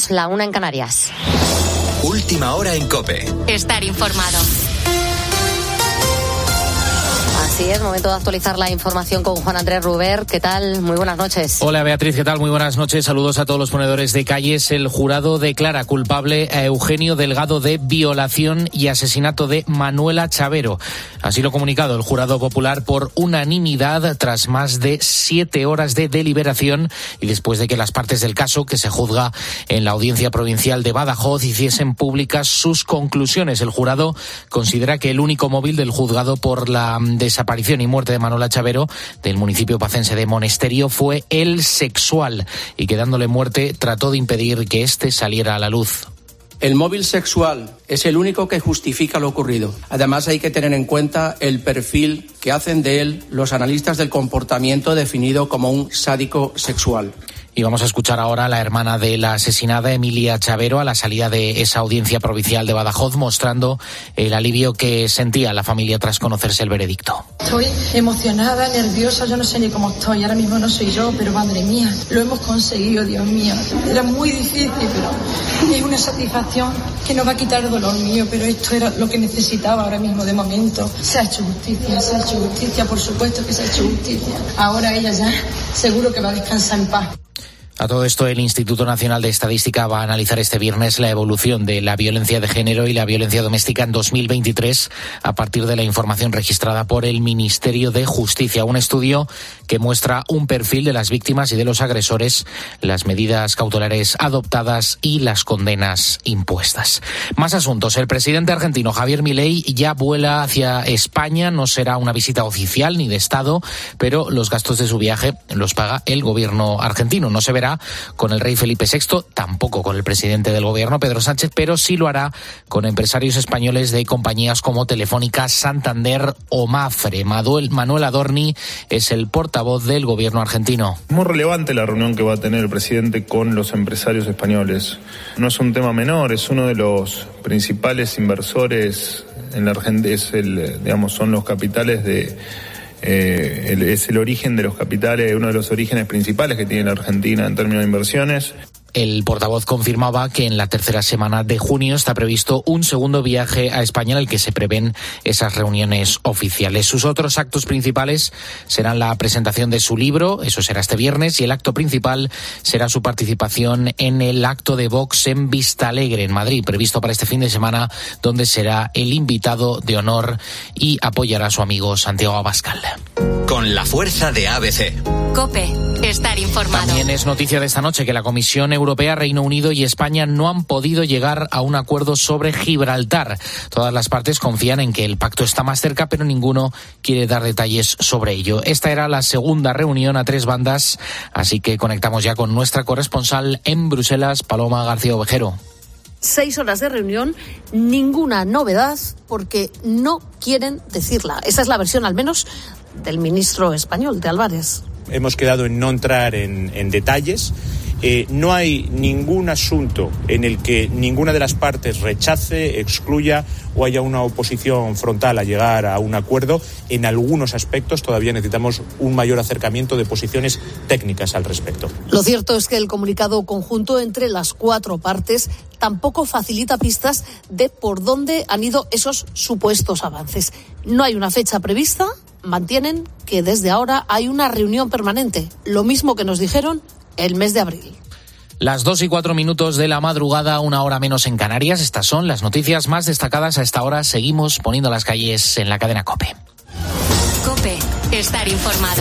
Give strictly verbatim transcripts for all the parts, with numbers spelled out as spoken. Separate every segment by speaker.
Speaker 1: dos, la una en Canarias.
Speaker 2: Última hora en COPE.
Speaker 1: Estar informado. Así es, momento de actualizar la información con Juan Andrés Ruber. ¿Qué tal? Muy buenas noches.
Speaker 3: Hola Beatriz, ¿qué tal? Muy buenas noches. Saludos a todos los ponedores de calles. El jurado declara culpable a Eugenio Delgado de violación y asesinato de Manuela Chavero. Así lo ha comunicado el jurado popular por unanimidad tras más de siete horas de deliberación y después de que las partes del caso, que se juzga en la Audiencia Provincial de Badajoz, hiciesen públicas sus conclusiones. El jurado considera que el único móvil del juzgado por la desaparición aparición y muerte de Manuela Chavero del municipio pacense de Monesterio fue el sexual y que dándole muerte trató de impedir que éste saliera a la luz.
Speaker 4: El móvil sexual es el único que justifica lo ocurrido. Además, hay que tener en cuenta el perfil que hacen de él los analistas del comportamiento definido como un sádico sexual.
Speaker 3: Y vamos a escuchar ahora a la hermana de la asesinada, Emilia Chavero, a la salida de esa audiencia provincial de Badajoz, mostrando el alivio que sentía la familia tras conocerse el veredicto.
Speaker 5: Estoy emocionada, nerviosa, yo no sé ni cómo estoy, ahora mismo no soy yo, pero madre mía, lo hemos conseguido, Dios mío. Era muy difícil, pero es una satisfacción que no va a quitar el dolor mío, pero esto era lo que necesitaba ahora mismo de momento. Se ha hecho justicia, se ha hecho justicia, por supuesto que se ha hecho justicia. Ahora ella ya seguro que va a descansar en paz.
Speaker 3: A todo esto, el Instituto Nacional de Estadística va a analizar este viernes la evolución de la violencia de género y la violencia doméstica en dos mil veintitrés a partir de la información registrada por el Ministerio de Justicia. Un estudio que muestra un perfil de las víctimas y de los agresores, las medidas cautelares adoptadas y las condenas impuestas. Más asuntos. El presidente argentino Javier Milei ya vuela hacia España. No será una visita oficial ni de Estado, pero los gastos de su viaje los paga el gobierno argentino. No se verá con el rey Felipe sexto, tampoco con el presidente del gobierno, Pedro Sánchez, pero sí lo hará con empresarios españoles de compañías como Telefónica, Santander o Mafre. Manuel, Manuel Adorni es el portavoz del gobierno argentino.
Speaker 6: Muy relevante la reunión que va a tener el presidente con los empresarios españoles. No es un tema menor, es uno de los principales inversores en la Argentina, es el, digamos, son los capitales de Eh, el, es el origen de los capitales, uno de los orígenes principales que tiene la Argentina en términos de inversiones.
Speaker 3: El portavoz confirmaba que en la tercera semana de junio está previsto un segundo viaje a España en el que se prevén esas reuniones oficiales. Sus otros actos principales serán la presentación de su libro, eso será este viernes, y el acto principal será su participación en el acto de Vox en Vistalegre, en Madrid, previsto para este fin de semana, donde será el invitado de honor y apoyará a su amigo Santiago Abascal.
Speaker 2: Con la fuerza de A B C.
Speaker 1: COPE, estar informado.
Speaker 3: También es noticia de esta noche que la Comisión Europea, Reino Unido y España no han podido llegar a un acuerdo sobre Gibraltar. Todas las partes confían en que el pacto está más cerca, pero ninguno quiere dar detalles sobre ello. Esta era la segunda reunión a tres bandas, así que conectamos ya con nuestra corresponsal en Bruselas, Paloma García Ovejero.
Speaker 7: Seis horas de reunión, ninguna novedad, porque no quieren decirla. Esa es la versión, al menos, del ministro español, de Álvarez.
Speaker 8: Hemos quedado en no entrar en, en detalles. Eh, no hay ningún asunto en el que ninguna de las partes rechace, excluya o haya una oposición frontal a llegar a un acuerdo. En algunos aspectos todavía necesitamos un mayor acercamiento de posiciones técnicas al respecto.
Speaker 7: Lo cierto es que el comunicado conjunto entre las cuatro partes tampoco facilita pistas de por dónde han ido esos supuestos avances. No hay una fecha prevista. Mantienen que desde ahora hay una reunión permanente, lo mismo que nos dijeron el mes de abril.
Speaker 3: Las dos y cuatro minutos de la madrugada, una hora menos en Canarias. Estas son las noticias más destacadas a esta hora. Seguimos poniendo las calles en la cadena COPE.
Speaker 1: COPE, estar informado.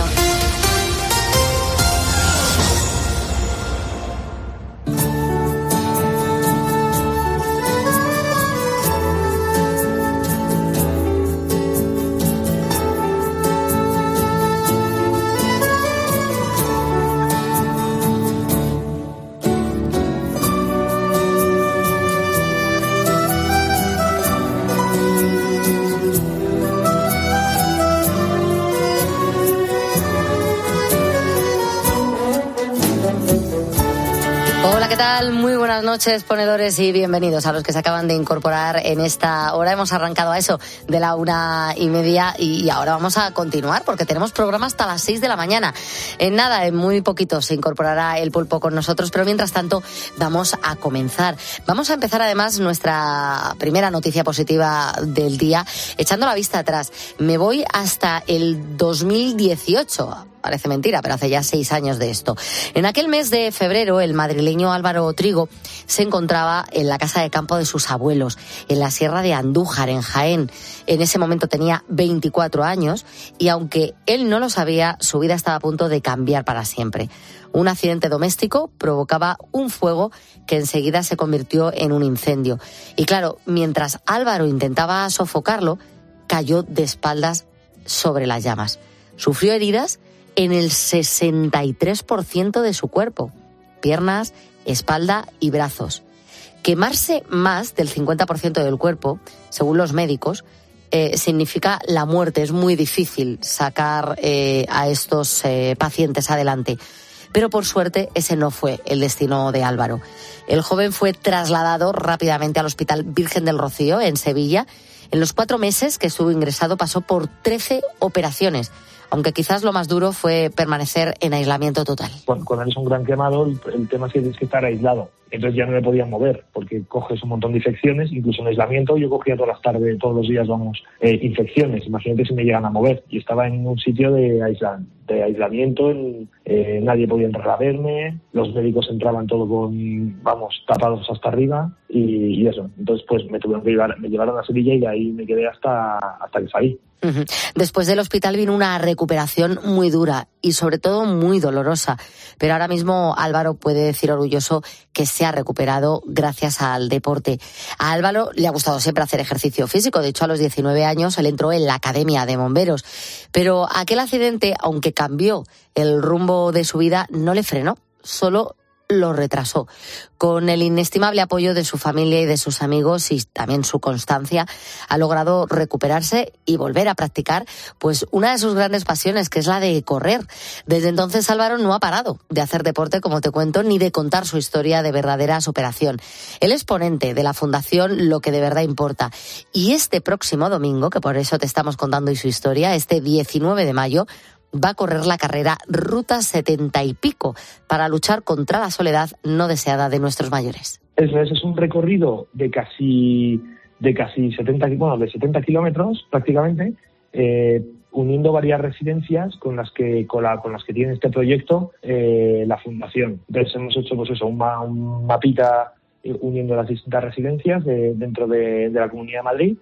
Speaker 1: buenas noches, ponedores, y bienvenidos a los que se acaban de incorporar en esta hora. Hemos arrancado a eso de la una y media y ahora vamos a continuar porque tenemos programa hasta las seis de la mañana. En nada, en muy poquito se incorporará el pulpo con nosotros, pero mientras tanto vamos a comenzar. Vamos a empezar además nuestra primera noticia positiva del día echando la vista atrás. Me voy hasta el dos mil dieciocho. Parece mentira, pero hace ya seis años de esto. En aquel mes de febrero, el madrileño Álvaro Trigo se encontraba en la casa de campo de sus abuelos, en la Sierra de Andújar, en Jaén. En ese momento tenía veinticuatro años y aunque él no lo sabía, su vida estaba a punto de cambiar para siempre. Un accidente doméstico provocaba un fuego que enseguida se convirtió en un incendio. Y claro, mientras Álvaro intentaba sofocarlo, cayó de espaldas sobre las llamas. Sufrió heridas en el sesenta y tres por ciento de su cuerpo, piernas, espalda y brazos. Quemarse más del cincuenta por ciento del cuerpo, según los médicos, eh, significa la muerte. Es muy difícil sacar eh, a estos eh, pacientes adelante. Pero por suerte ese no fue el destino de Álvaro. El joven fue trasladado rápidamente al Hospital Virgen del Rocío, en Sevilla. En los cuatro meses que estuvo ingresado pasó por trece operaciones, aunque quizás lo más duro fue permanecer en aislamiento total.
Speaker 9: Cuando, cuando eres un gran quemado, el, el tema es que tienes que estar aislado. Entonces ya no me podían mover, porque coges un montón de infecciones, incluso en aislamiento. Yo cogía todas las tardes, todos los días, vamos, eh, infecciones. Imagínate si me llegan a mover. Y estaba en un sitio de, aisla, de aislamiento, en, eh, nadie podía entrar a verme, los médicos entraban todo con, vamos, tapados hasta arriba y, y eso. Entonces pues me tuvieron que llevar, me llevaron a Sevilla y ahí me quedé hasta, hasta que salí.
Speaker 1: Uh-huh. Después del hospital vino una recuperación muy dura y sobre todo muy dolorosa, pero ahora mismo Álvaro puede decir orgulloso que se ha recuperado gracias al deporte. A Álvaro le ha gustado siempre hacer ejercicio físico, de hecho a los diecinueve años él entró en la Academia de Bomberos, pero aquel accidente, aunque cambió el rumbo de su vida, no le frenó, solo lo retrasó. Con el inestimable apoyo de su familia y de sus amigos y también su constancia, ha logrado recuperarse y volver a practicar pues una de sus grandes pasiones, que es la de correr. Desde entonces Álvaro no ha parado de hacer deporte, como te cuento, ni de contar su historia de verdadera superación. Él es ponente de la Fundación Lo que de verdad importa. Y este próximo domingo, que por eso te estamos contando hoy su historia, este diecinueve de mayo, va a correr la carrera Ruta setenta y pico para luchar contra la soledad no deseada de nuestros mayores.
Speaker 9: Eso es, es un recorrido de casi de casi setenta, bueno, de setenta kilómetros prácticamente, eh, uniendo varias residencias con las que con, la, con las que tiene este proyecto eh, la fundación. Entonces hemos hecho pues eso, un, ma, un mapita uniendo las distintas residencias de, dentro de, de la Comunidad de Madrid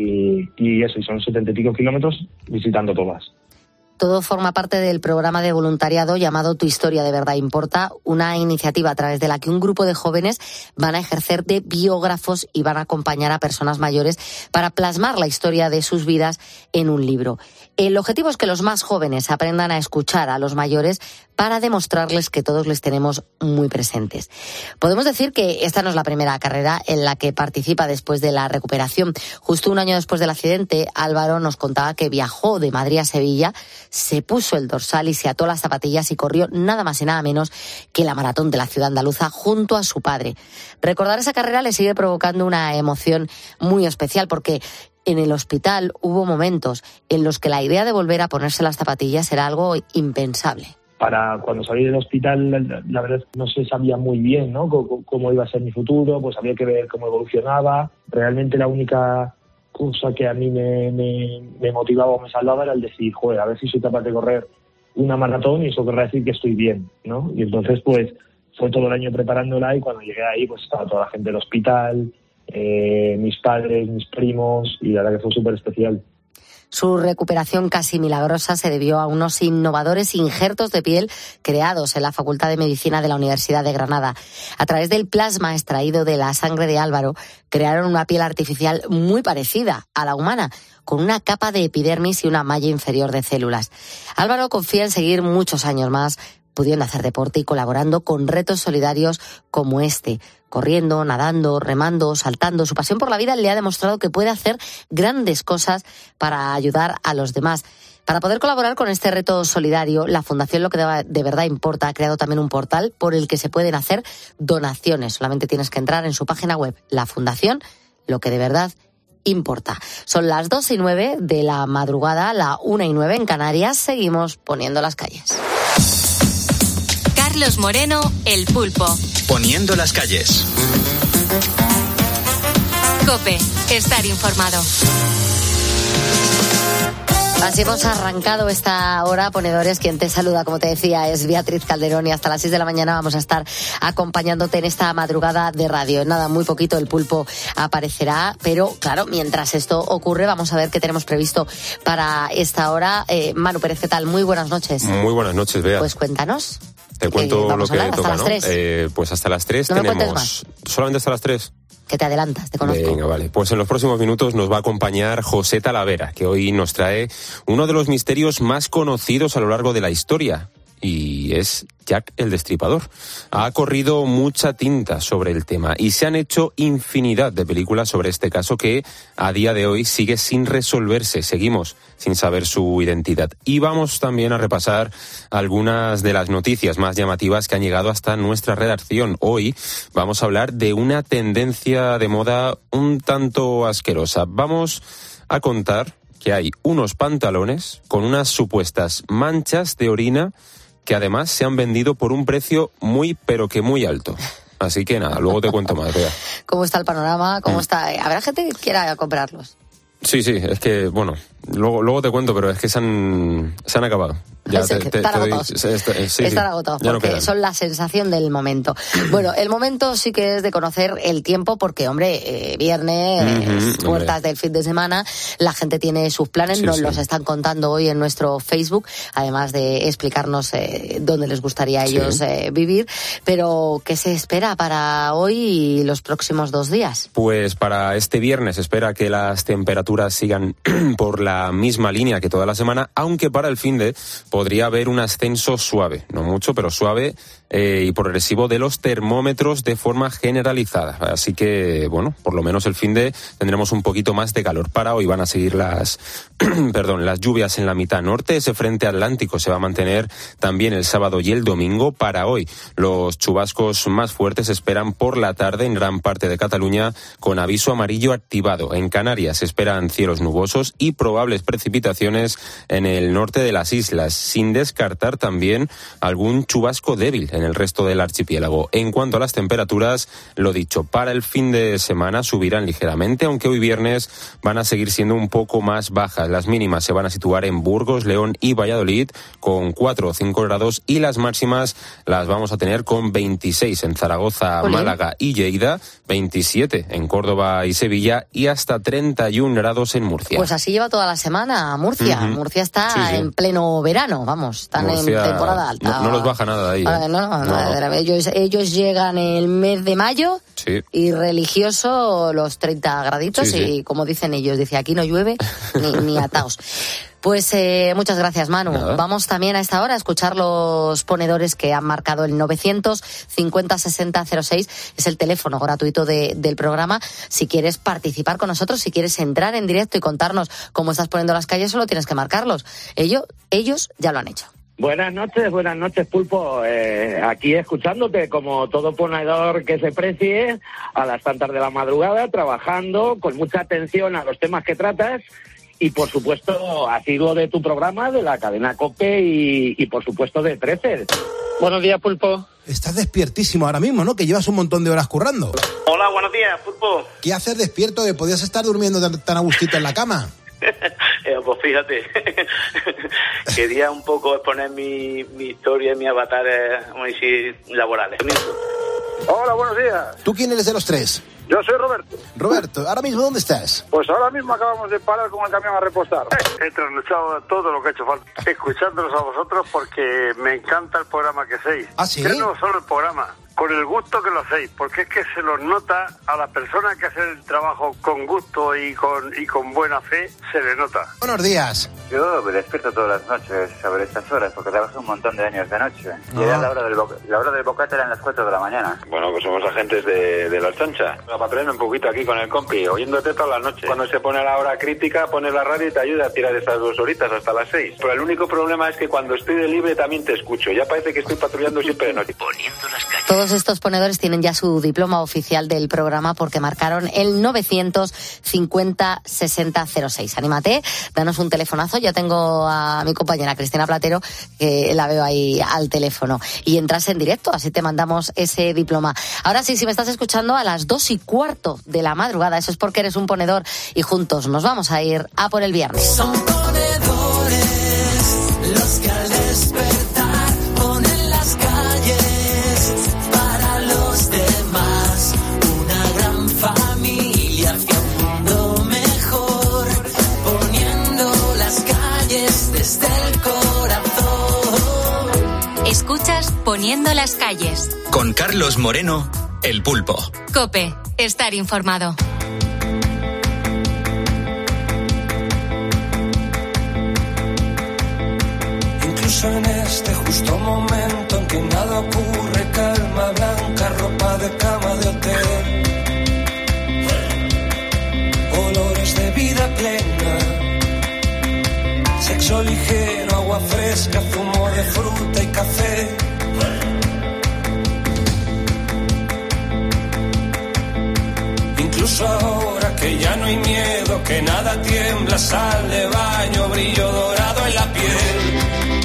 Speaker 9: y, y eso, y son setenta y pico kilómetros visitando todas.
Speaker 1: Todo forma parte del programa de voluntariado llamado Tu Historia de Verdad Importa, una iniciativa a través de la que un grupo de jóvenes van a ejercer de biógrafos y van a acompañar a personas mayores para plasmar la historia de sus vidas en un libro. El objetivo es que los más jóvenes aprendan a escuchar a los mayores para demostrarles que todos les tenemos muy presentes. Podemos decir que esta no es la primera carrera en la que participa después de la recuperación. Justo un año después del accidente, Álvaro nos contaba que viajó de Madrid a Sevilla, se puso el dorsal y se ató las zapatillas y corrió nada más y nada menos que la maratón de la ciudad andaluza junto a su padre. Recordar esa carrera le sigue provocando una emoción muy especial porque en el hospital hubo momentos en los que la idea de volver a ponerse las zapatillas era algo impensable.
Speaker 9: Para cuando salí del hospital, la, la verdad no se sabía muy bien, ¿no? Cómo, cómo iba a ser mi futuro, pues había que ver cómo evolucionaba. Realmente la única cosa que a mí me, me, me motivaba o me salvaba era el decir, joder, a ver si soy capaz de correr una maratón y eso querrá decir que estoy bien, ¿no? Y entonces, pues, fue todo el año preparándola y cuando llegué ahí, pues estaba toda la gente del hospital, eh, mis padres, mis primos, y la verdad que fue súper especial.
Speaker 1: Su recuperación casi milagrosa se debió a unos innovadores injertos de piel creados en la Facultad de Medicina de la Universidad de Granada. A través del plasma extraído de la sangre de Álvaro, crearon una piel artificial muy parecida a la humana, con una capa de epidermis y una malla inferior de células. Álvaro confía en seguir muchos años más, pudiendo hacer deporte y colaborando con retos solidarios como este. Corriendo, nadando, remando, saltando. Su pasión por la vida le ha demostrado que puede hacer grandes cosas para ayudar a los demás. Para poder colaborar con este reto solidario, la Fundación Lo que de verdad importa ha creado también un portal por el que se pueden hacer donaciones. Solamente tienes que entrar en su página web, la Fundación Lo que de verdad importa. Son las dos y nueve de la madrugada, la una y nueve en Canarias. Seguimos poniendo las calles.
Speaker 10: Carlos Moreno, El Pulpo.
Speaker 2: Poniendo las calles.
Speaker 10: COPE, estar informado.
Speaker 1: Así hemos arrancado esta hora, ponedores. Quien te saluda, como te decía, es Beatriz Calderón y hasta las seis de la mañana vamos a estar acompañándote en esta madrugada de radio. En nada, muy poquito el Pulpo aparecerá, pero claro, mientras esto ocurre vamos a ver qué tenemos previsto para esta hora. Eh, Manu Pérez, ¿qué tal? Muy buenas noches.
Speaker 11: Muy buenas noches, Bea.
Speaker 1: Pues cuéntanos.
Speaker 11: Te cuento
Speaker 1: eh,
Speaker 11: lo que toca, ¿no?
Speaker 1: Eh,
Speaker 11: pues hasta las tres
Speaker 1: no
Speaker 11: tenemos... ¿Solamente hasta las tres?
Speaker 1: Que te adelantas, te conozco.
Speaker 11: Venga, vale. Pues en los próximos minutos nos va a acompañar José Talavera, que hoy nos trae uno de los misterios más conocidos a lo largo de la historia, y es Jack el Destripador. Ha corrido mucha tinta sobre el tema y se han hecho infinidad de películas sobre este caso que a día de hoy sigue sin resolverse. Seguimos sin saber su identidad. Y vamos también a repasar algunas de las noticias más llamativas que han llegado hasta nuestra redacción. Hoy vamos a hablar de una tendencia de moda un tanto asquerosa. Vamos a contar que hay unos pantalones con unas supuestas manchas de orina que además se han vendido por un precio muy, pero que muy alto. Así que nada, luego te cuento más, Bea.
Speaker 1: ¿Cómo está el panorama? ¿Cómo está? ¿Habrá gente que quiera comprarlos?
Speaker 11: Sí, sí, es que, bueno, luego, luego te cuento, pero es que se han, se han acabado. Ya te, te,
Speaker 1: están
Speaker 11: te doy,
Speaker 1: agotados.
Speaker 11: Sí, sí,
Speaker 1: están agotados porque no son la sensación del momento. Bueno, el momento sí que es de conocer el tiempo porque, hombre, eh, viernes, uh-huh, puertas hombre. del fin de semana, la gente tiene sus planes, sí, nos sí. los están contando hoy en nuestro Facebook, además de explicarnos eh, dónde les gustaría a ellos sí. eh, vivir. Pero, ¿qué se espera para hoy y los próximos dos días?
Speaker 11: Pues para este viernes se espera que las temperaturas sigan por la misma línea que toda la semana, aunque para el finde podría haber un ascenso suave, no mucho, pero suave eh, y progresivo de los termómetros de forma generalizada. Así que, bueno, por lo menos el finde tendremos un poquito más de calor. Para hoy van a seguir las, perdón, las lluvias en la mitad norte. Ese frente atlántico se va a mantener también el sábado y el domingo. Para hoy los chubascos más fuertes se esperan por la tarde en gran parte de Cataluña con aviso amarillo activado. En Canarias se esperan cielos nubosos y probables precipitaciones en el norte de las islas, sin descartar también algún chubasco débil en el resto del archipiélago. En cuanto a las temperaturas, lo dicho, para el fin de semana subirán ligeramente, aunque hoy viernes van a seguir siendo un poco más bajas. Las mínimas se van a situar en Burgos, León y Valladolid con cuatro o cinco grados y las máximas las vamos a tener con veintiséis en Zaragoza, Olé. Málaga y Lleida, veintisiete en Córdoba y Sevilla y hasta treinta y un grados en Murcia.
Speaker 1: Pues así lleva toda la semana Murcia. Uh-huh. Murcia está sí, sí. en pleno verano, vamos, están Murcia, en temporada alta.
Speaker 11: No, no los baja nada de ahí.
Speaker 1: ¿eh? No, no, no, no. Ellos, ellos llegan el mes de mayo
Speaker 11: sí.
Speaker 1: y religioso los treinta graditos
Speaker 11: sí,
Speaker 1: y
Speaker 11: sí.
Speaker 1: como dicen ellos, dice aquí no llueve ni, ni ataos. Pues eh, muchas gracias, Manu.
Speaker 11: Nada.
Speaker 1: Vamos también a esta hora a escuchar los ponedores que han marcado el novecientos cincuenta sesenta cero seis. Es el teléfono gratuito de, del programa. Si quieres participar con nosotros, si quieres entrar en directo y contarnos cómo estás poniendo las calles, solo tienes que marcarlos. Ellos, ellos ya lo han hecho.
Speaker 12: Buenas noches, buenas noches, Pulpo. Eh, aquí escuchándote como todo ponedor que se precie a las tantas de la madrugada, trabajando con mucha atención a los temas que tratas. Y, por supuesto, asiduo de tu programa, de la cadena COPE y, y por supuesto, de trece.
Speaker 13: Buenos días, Pulpo.
Speaker 14: Estás despiertísimo ahora mismo, ¿no? Que llevas un montón de horas currando.
Speaker 13: Hola, buenos días, Pulpo.
Speaker 14: ¿Qué haces despierto? Que podías estar durmiendo tan, tan a gustito en la cama.
Speaker 13: eh, pues fíjate, quería un poco exponer mi, mi historia y mi avatar, vamos a decir, laborales.
Speaker 15: Hola, buenos días.
Speaker 14: ¿Tú quién eres de los tres?
Speaker 15: Yo soy Roberto.
Speaker 14: Roberto, ¿ahora mismo dónde estás?
Speaker 15: Pues ahora mismo acabamos de parar con el camión a repostar. He trasluchado todo lo que ha hecho falta, escuchándolos a vosotros porque me encanta el programa que hacéis.
Speaker 14: ¿Ah, sí?
Speaker 15: Ya no solo el programa, con el gusto que lo hacéis, porque es que se los nota a las personas que hacen el trabajo con gusto y con y con buena fe, se les nota.
Speaker 14: Buenos días.
Speaker 16: Yo me despierto todas las noches sobre estas horas, porque trabajo un montón de años de noche. Y
Speaker 14: Ah.
Speaker 16: era la hora del boc- la hora del bocata era en las cuatro de la mañana.
Speaker 17: Bueno, pues somos agentes de, de la chancha. Para aprender un poquito aquí con el compi, oyéndote toda la noche. Cuando se pone a la hora crítica, pones la radio y te ayuda a tirar estas dos horitas hasta las seis. Pero el único problema es que cuando estoy de libre también te escucho. Ya parece que estoy patrullando siempre de noche. Poniendo las calles.
Speaker 1: Todos estos ponedores tienen ya su diploma oficial del programa porque marcaron el novecientos cincuenta sesenta cero seis. Anímate, danos un telefonazo. Ya tengo a mi compañera Cristina Platero, que la veo ahí al teléfono. Y entras en directo, así te mandamos ese diploma. Ahora sí, si me estás escuchando a las dos y cuarto de la madrugada, eso es porque eres un ponedor y juntos nos vamos a ir a por el viernes.
Speaker 18: Son ponedores los que al despertar ponen las calles para los demás. Una gran familia hacia un mundo mejor, poniendo las calles desde el corazón.
Speaker 10: Escuchas Poniendo las calles.
Speaker 2: Con Carlos Moreno, El Pulpo.
Speaker 10: COPE, estar informado.
Speaker 18: Incluso en este justo momento en que nada ocurre, calma blanca, ropa de cama de hotel, olores de vida plena, sexo ligero, agua fresca, zumo de fruta y café. Incluso ahora que ya no hay miedo, que nada tiembla, sal de baño, brillo dorado en la piel.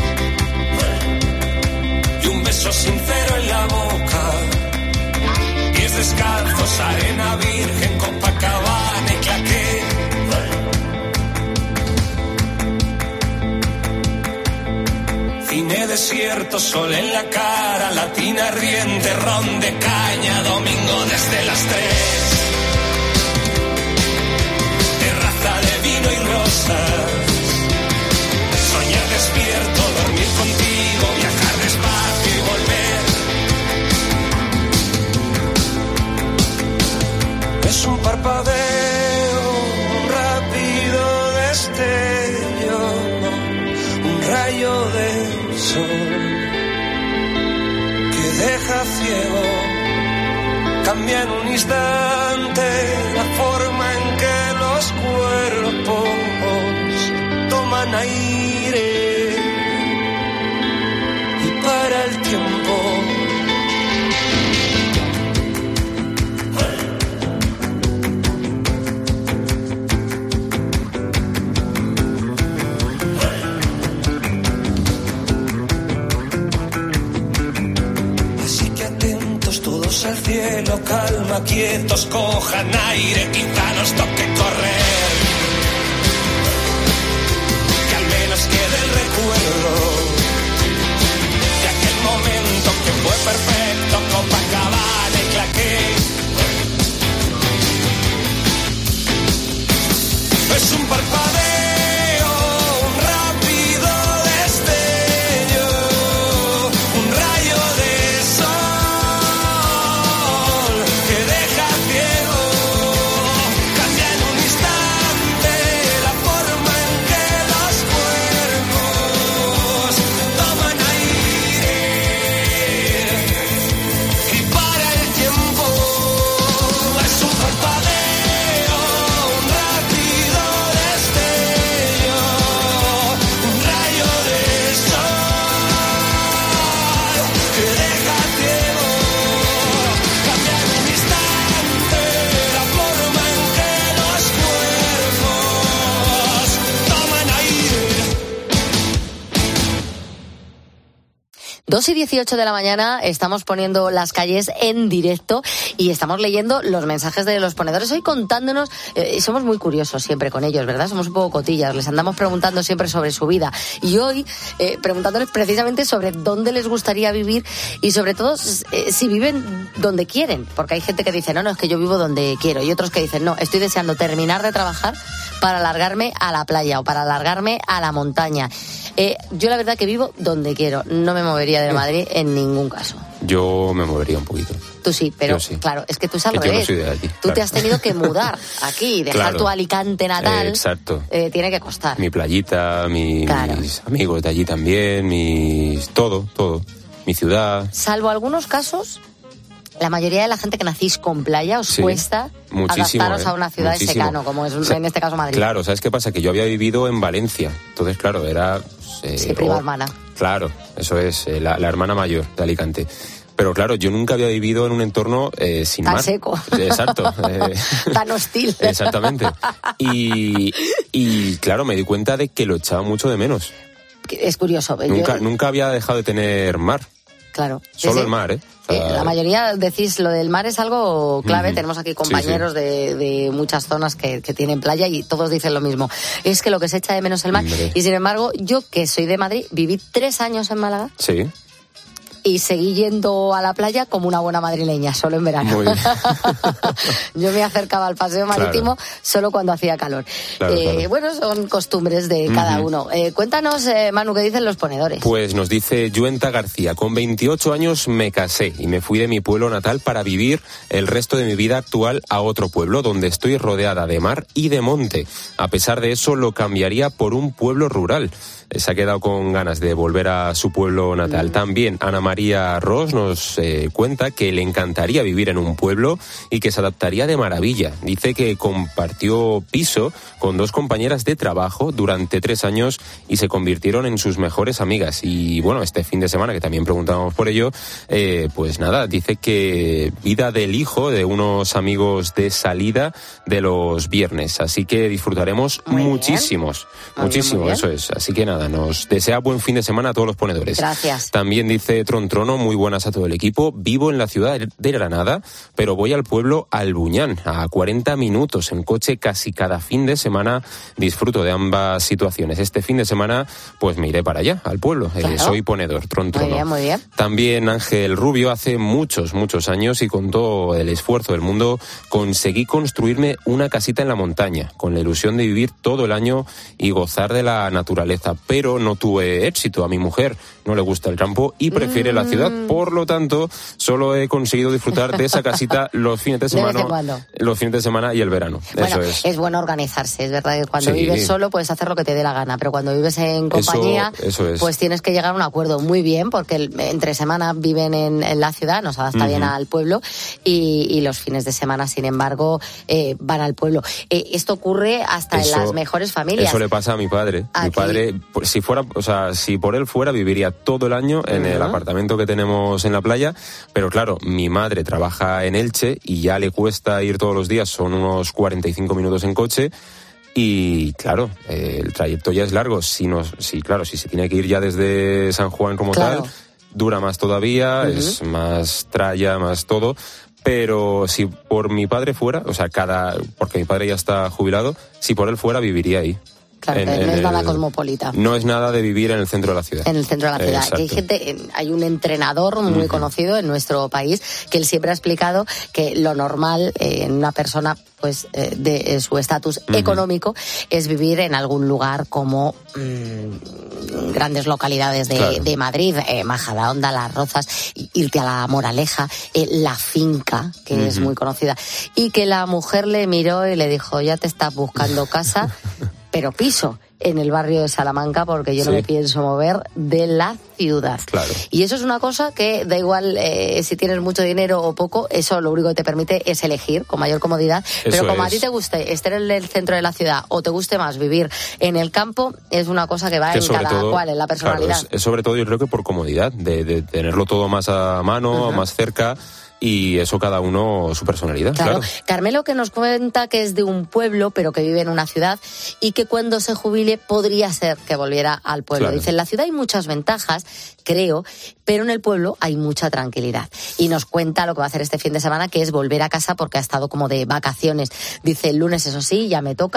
Speaker 18: Y un beso sincero en la boca, pies descalzos, arena virgen, Copacabana y claqué. Cine desierto, sol en la cara, latina riente, ron de caña, domingo desde las tres. Terraza de vino y rosas, soñar despierto, dormir contigo, viajar despacio y volver. Es un parpadeo, un rápido destello, un rayo de sol que deja ciego. Cambia en un instante la forma en que los cuerpos toman aire y para el tiempo. Al cielo, calma, quietos, cojan aire, quizá nos toque correr. Que al menos quede el recuerdo de aquel momento que fue perfecto, Copacabana y claqué. Es un parpadeo, un rápido destello, un rayo de sol que deja ciego. Cambia en un instante la forma en que los cuerpos toman aire y para el tiempo. Es un parpadeo, un rápido destello, un rayo de sol que deja ciego. Cambia en un instante la forma en que los cuerpos toman aire.
Speaker 1: dos y dieciocho de la mañana, estamos poniendo las calles en directo y estamos leyendo los mensajes de los ponedores. Hoy contándonos, eh, somos muy curiosos siempre con ellos, ¿verdad? Somos un poco cotillas, les andamos preguntando siempre sobre su vida. Y hoy, eh, preguntándoles precisamente sobre dónde les gustaría vivir y sobre todo eh, si viven donde quieren. Porque hay gente que dice, no, no, es que yo vivo donde quiero. Y otros que dicen, no, estoy deseando terminar de trabajar para alargarme a la playa o para alargarme a la montaña. Eh, yo la verdad que vivo donde quiero, no me movería de Madrid en ningún caso.
Speaker 11: yo me movería un poquito.
Speaker 1: Tú sí, pero
Speaker 11: sí.
Speaker 1: claro, es que tú es al
Speaker 11: Que yo
Speaker 1: revés.
Speaker 11: no soy de allí,
Speaker 1: Tú
Speaker 11: claro.
Speaker 1: te has tenido que mudar aquí, dejar
Speaker 11: Claro.
Speaker 1: tu Alicante natal.
Speaker 11: Eh, exacto.
Speaker 1: eh, tiene que costar.
Speaker 11: Mi playita, mis
Speaker 1: Claro.
Speaker 11: amigos de allí también, mis todo, todo. Mi ciudad.
Speaker 1: Salvo algunos casos, la mayoría de la gente que nacís con playa os
Speaker 11: Sí,
Speaker 1: cuesta
Speaker 11: muchísimo,
Speaker 1: adaptaros
Speaker 11: ¿eh?
Speaker 1: a una ciudad de
Speaker 11: Muchísimo.
Speaker 1: secano, como es
Speaker 11: O sea,
Speaker 1: en este caso Madrid.
Speaker 11: Claro, ¿sabes qué pasa? Que yo había vivido en Valencia. Entonces, claro, era... eh,
Speaker 1: Sí, prima
Speaker 11: o-
Speaker 1: hermana.
Speaker 11: Claro, eso es, eh, la, la hermana mayor de Alicante. Pero claro, yo nunca había vivido en un entorno eh, sin
Speaker 1: Tan
Speaker 11: mar.
Speaker 1: seco.
Speaker 11: Exacto. eh,
Speaker 1: Tan hostil.
Speaker 11: exactamente. Y, y claro, me di cuenta de que lo echaba mucho de menos.
Speaker 1: Es curioso. yo-
Speaker 11: Nunca, nunca había dejado de tener mar.
Speaker 1: Claro.
Speaker 11: Solo
Speaker 1: Sí, sí.
Speaker 11: el mar, ¿eh? O sea,
Speaker 1: Eh, La mayoría decís lo del mar es algo clave.
Speaker 11: Ujú.
Speaker 1: Tenemos aquí
Speaker 11: Sí,
Speaker 1: compañeros
Speaker 11: sí.
Speaker 1: De, de muchas zonas que, que tienen playa y todos dicen lo mismo. Es que lo que se echa de menos el mar.
Speaker 11: Hombre.
Speaker 1: Y sin embargo, yo que soy de Madrid, viví tres años en Málaga
Speaker 11: Sí.
Speaker 1: y seguí yendo a la playa como una buena madrileña, solo en verano.
Speaker 11: Muy bien.
Speaker 1: Yo me acercaba al paseo marítimo
Speaker 11: Claro.
Speaker 1: solo cuando hacía calor.
Speaker 11: Claro,
Speaker 1: Eh,
Speaker 11: claro.
Speaker 1: Bueno, son costumbres de cada
Speaker 11: Ujú.
Speaker 1: uno. Eh, cuéntanos, eh, Manu, ¿qué dicen los ponedores?
Speaker 11: Pues nos dice Yuenta García, con veintiocho años me casé y me fui de mi pueblo natal para vivir el resto de mi vida actual a otro pueblo donde estoy rodeada de mar y de monte. A pesar de eso, lo cambiaría por un pueblo rural. Se ha quedado con ganas de volver a su pueblo natal. También Ana María Ross nos eh, cuenta que le encantaría vivir en un pueblo y que se adaptaría de maravilla. Dice que compartió piso con dos compañeras de trabajo durante tres años y se convirtieron en sus mejores amigas. Y bueno, este fin de semana, que también preguntábamos por ello, eh, pues nada, dice que vida del hijo de unos amigos de salida de los viernes. Así que disfrutaremos
Speaker 1: Muy bien.
Speaker 11: muchísimos,
Speaker 1: Muy bien,
Speaker 11: muchísimo,
Speaker 1: muy bien.
Speaker 11: eso es. Así que nada, nos desea buen fin de semana a todos los ponedores.
Speaker 1: Gracias.
Speaker 11: También dice Trontrono, muy buenas a todo el equipo. Vivo en la ciudad de Granada, pero voy al pueblo Albuñán, a cuarenta minutos en coche casi cada fin de semana. Disfruto de ambas situaciones. Este fin de semana, pues me iré para allá, al pueblo. Eh,
Speaker 1: Claro.
Speaker 11: soy ponedor, Trontrono.
Speaker 1: Muy bien, muy bien.
Speaker 11: También Ángel Rubio, hace muchos, muchos años y con todo el esfuerzo del mundo, conseguí construirme una casita en la montaña, con la ilusión de vivir todo el año y gozar de la naturaleza. Pero no tuve éxito. A mi mujer no le gusta el campo y prefiere la ciudad. Por lo tanto, solo he conseguido disfrutar de esa casita los fines de
Speaker 1: De vez en
Speaker 11: semana,
Speaker 1: cuando.
Speaker 11: los fines de semana y el verano.
Speaker 1: Bueno,
Speaker 11: Eso es.
Speaker 1: bueno organizarse. Es verdad que cuando
Speaker 11: Sí.
Speaker 1: vives solo puedes hacer lo que te dé la gana, pero cuando vives en compañía,
Speaker 11: eso es.
Speaker 1: pues tienes que llegar a un acuerdo muy bien, porque el- entre semana viven en, en la ciudad, nos adapta
Speaker 11: Ujú.
Speaker 1: bien al pueblo, y, y los fines de semana, sin embargo, eh, van al pueblo. Eh, esto ocurre hasta
Speaker 11: Eso-
Speaker 1: en las mejores familias.
Speaker 11: Eso le pasa a mi padre.
Speaker 1: Aquí.
Speaker 11: Mi padre, por- si fuera, o sea, si por él fuera, viviría todo el año en el
Speaker 1: Ujú.
Speaker 11: apartamento que tenemos en la playa. Pero claro, mi madre trabaja en Elche y ya le cuesta ir todos los días, son unos cuarenta y cinco minutos en coche. Y claro, eh, el trayecto ya es largo. Si nos, si claro, si se tiene que ir ya desde San Juan como
Speaker 1: Claro.
Speaker 11: tal, dura más todavía,
Speaker 1: Ujú.
Speaker 11: es más tralla, más todo. Pero si por mi padre fuera, o sea, cada, porque mi padre ya está jubilado, si por él fuera, viviría ahí.
Speaker 1: Claro,
Speaker 11: En-
Speaker 1: que
Speaker 11: en
Speaker 1: no es
Speaker 11: el-
Speaker 1: nada cosmopolita.
Speaker 11: No es nada de vivir en el centro de la ciudad.
Speaker 1: En el centro de la ciudad.
Speaker 11: Exacto.
Speaker 1: Que hay gente, eh, hay un entrenador muy
Speaker 11: Ujú.
Speaker 1: conocido en nuestro país que él siempre ha explicado que lo normal eh, en una persona, pues, eh, de eh, su estatus
Speaker 11: Ujú.
Speaker 1: económico es vivir en algún lugar como mm, grandes localidades de,
Speaker 11: Claro.
Speaker 1: de Madrid, eh, Majadahonda, Las Rozas, i- irte a la Moraleja, eh, la finca, que es
Speaker 11: Ujú.
Speaker 1: muy conocida, y que la mujer le miró y le dijo, ya te estás buscando casa, pero piso en el barrio de Salamanca, porque yo no
Speaker 11: Sí.
Speaker 1: me pienso mover de la ciudad.
Speaker 11: Claro.
Speaker 1: Y eso es una cosa que da igual eh, si tienes mucho dinero o poco, eso lo único que te permite es elegir con mayor comodidad. Pero
Speaker 11: Eso
Speaker 1: como a
Speaker 11: es.
Speaker 1: ti te guste estar en el centro de la ciudad o te guste más vivir en el campo, es una cosa que va
Speaker 11: Que
Speaker 1: en
Speaker 11: sobre
Speaker 1: cada
Speaker 11: todo,
Speaker 1: cual, en la personalidad.
Speaker 11: claro, es, es sobre todo yo creo que por comodidad, de, de tenerlo todo más a mano,
Speaker 1: Ujú.
Speaker 11: más cerca, y eso cada uno su personalidad,
Speaker 1: Claro.
Speaker 11: claro.
Speaker 1: Carmelo, que nos cuenta que es de un pueblo, pero que vive en una ciudad y que cuando se jubile podría ser que volviera al pueblo.
Speaker 11: Claro.
Speaker 1: Dice, en la ciudad hay muchas ventajas, creo, pero en el pueblo hay mucha tranquilidad. Y nos cuenta lo que va a hacer este fin de semana, que es volver a casa porque ha estado como de vacaciones. Dice, el lunes, eso sí, ya me toca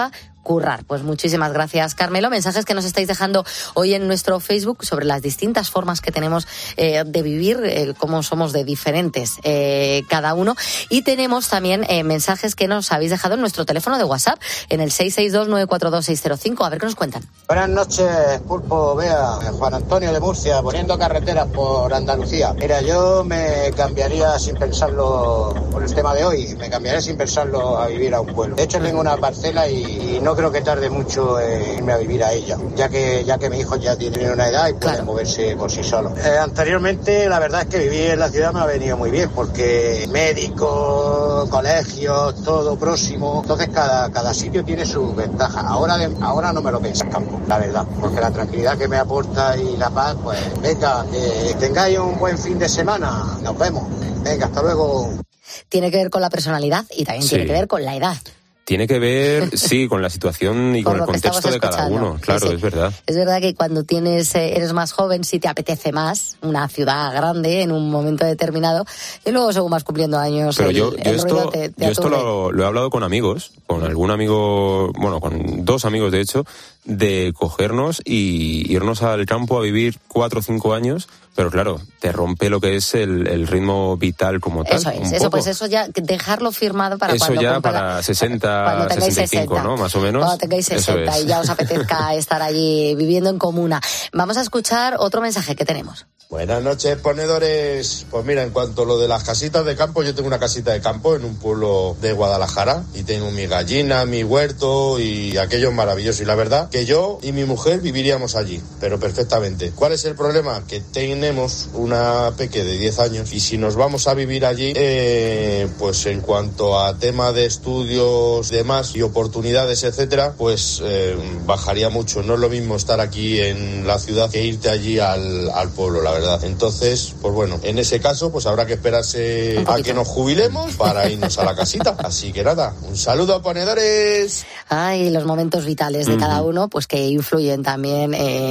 Speaker 1: currar. Pues muchísimas gracias, Carmelo. Mensajes que nos estáis dejando hoy en nuestro Facebook sobre las distintas formas que tenemos eh, de vivir, eh, cómo somos de diferentes eh, cada uno. Y tenemos también eh, mensajes que nos habéis dejado en nuestro teléfono de WhatsApp, en el seis seis dos, nueve cuatro dos, seis cero cinco. A ver qué nos cuentan.
Speaker 19: Buenas noches, Pulpo, Bea, Juan Antonio de Murcia, poniendo carreteras por Andalucía. Mira, yo me cambiaría sin pensarlo, por el tema de hoy, me cambiaría sin pensarlo a vivir a un pueblo. De hecho, tengo una parcela y, y no creo que tarde mucho en irme a vivir a ella, ya que ya que mi hijo ya tiene una edad y puede claro. moverse por sí solo. Eh, anteriormente, la verdad es que vivir en la ciudad me ha venido muy bien, porque médicos, colegios, todo próximo. Entonces, cada, cada sitio tiene sus ventajas. Ahora, de, ahora no me lo pienso, campo, la verdad, porque la tranquilidad que me aporta y la paz, pues venga, que tengáis un buen fin de semana. Nos vemos. Venga, hasta luego.
Speaker 1: Tiene que ver con la personalidad y también sí. tiene que ver con la edad.
Speaker 11: Tiene que ver, sí, con la situación y con el contexto de cada uno, claro, sí, sí. es verdad.
Speaker 1: Es verdad que cuando tienes, eh, eres más joven, sí te apetece más una ciudad grande en un momento determinado, y luego según vas cumpliendo años,
Speaker 11: Pero
Speaker 1: el,
Speaker 11: yo, yo
Speaker 1: el
Speaker 11: esto,
Speaker 1: te, te
Speaker 11: yo esto lo, lo he hablado con amigos, con algún amigo, bueno, con dos amigos de hecho, de cogernos y irnos al campo a vivir cuatro o cinco años, pero claro, te rompe lo que es el, el ritmo vital como tal.
Speaker 1: Eso es, eso pues eso ya, dejarlo firmado para
Speaker 11: eso
Speaker 1: cuando...
Speaker 11: Eso ya
Speaker 1: cumpla,
Speaker 11: para sesenta, sesenta y cinco, ¿no? Más o menos.
Speaker 1: Cuando tengáis sesenta y ya os apetezca estar allí viviendo en comuna. Vamos a escuchar otro mensaje que tenemos.
Speaker 20: Buenas noches, ponedores. Pues mira, en cuanto a lo de las casitas de campo, yo tengo una casita de campo en un pueblo de Guadalajara y tengo mi gallina, mi huerto y aquello es maravilloso. Y la verdad que yo y mi mujer viviríamos allí, pero perfectamente. ¿Cuál es el problema? Que tenemos una peque de diez años y si nos vamos a vivir allí, eh, pues en cuanto a tema de estudios, demás y oportunidades, etcétera, pues eh, bajaría mucho. No es lo mismo estar aquí en la ciudad que irte allí al, al pueblo, la verdad. Entonces, pues bueno, en ese caso, pues habrá que esperarse a que nos jubilemos para irnos a la casita. Así que nada, un saludo, ponedores.
Speaker 1: Ay, los momentos vitales de uh-huh. cada uno, pues que influyen también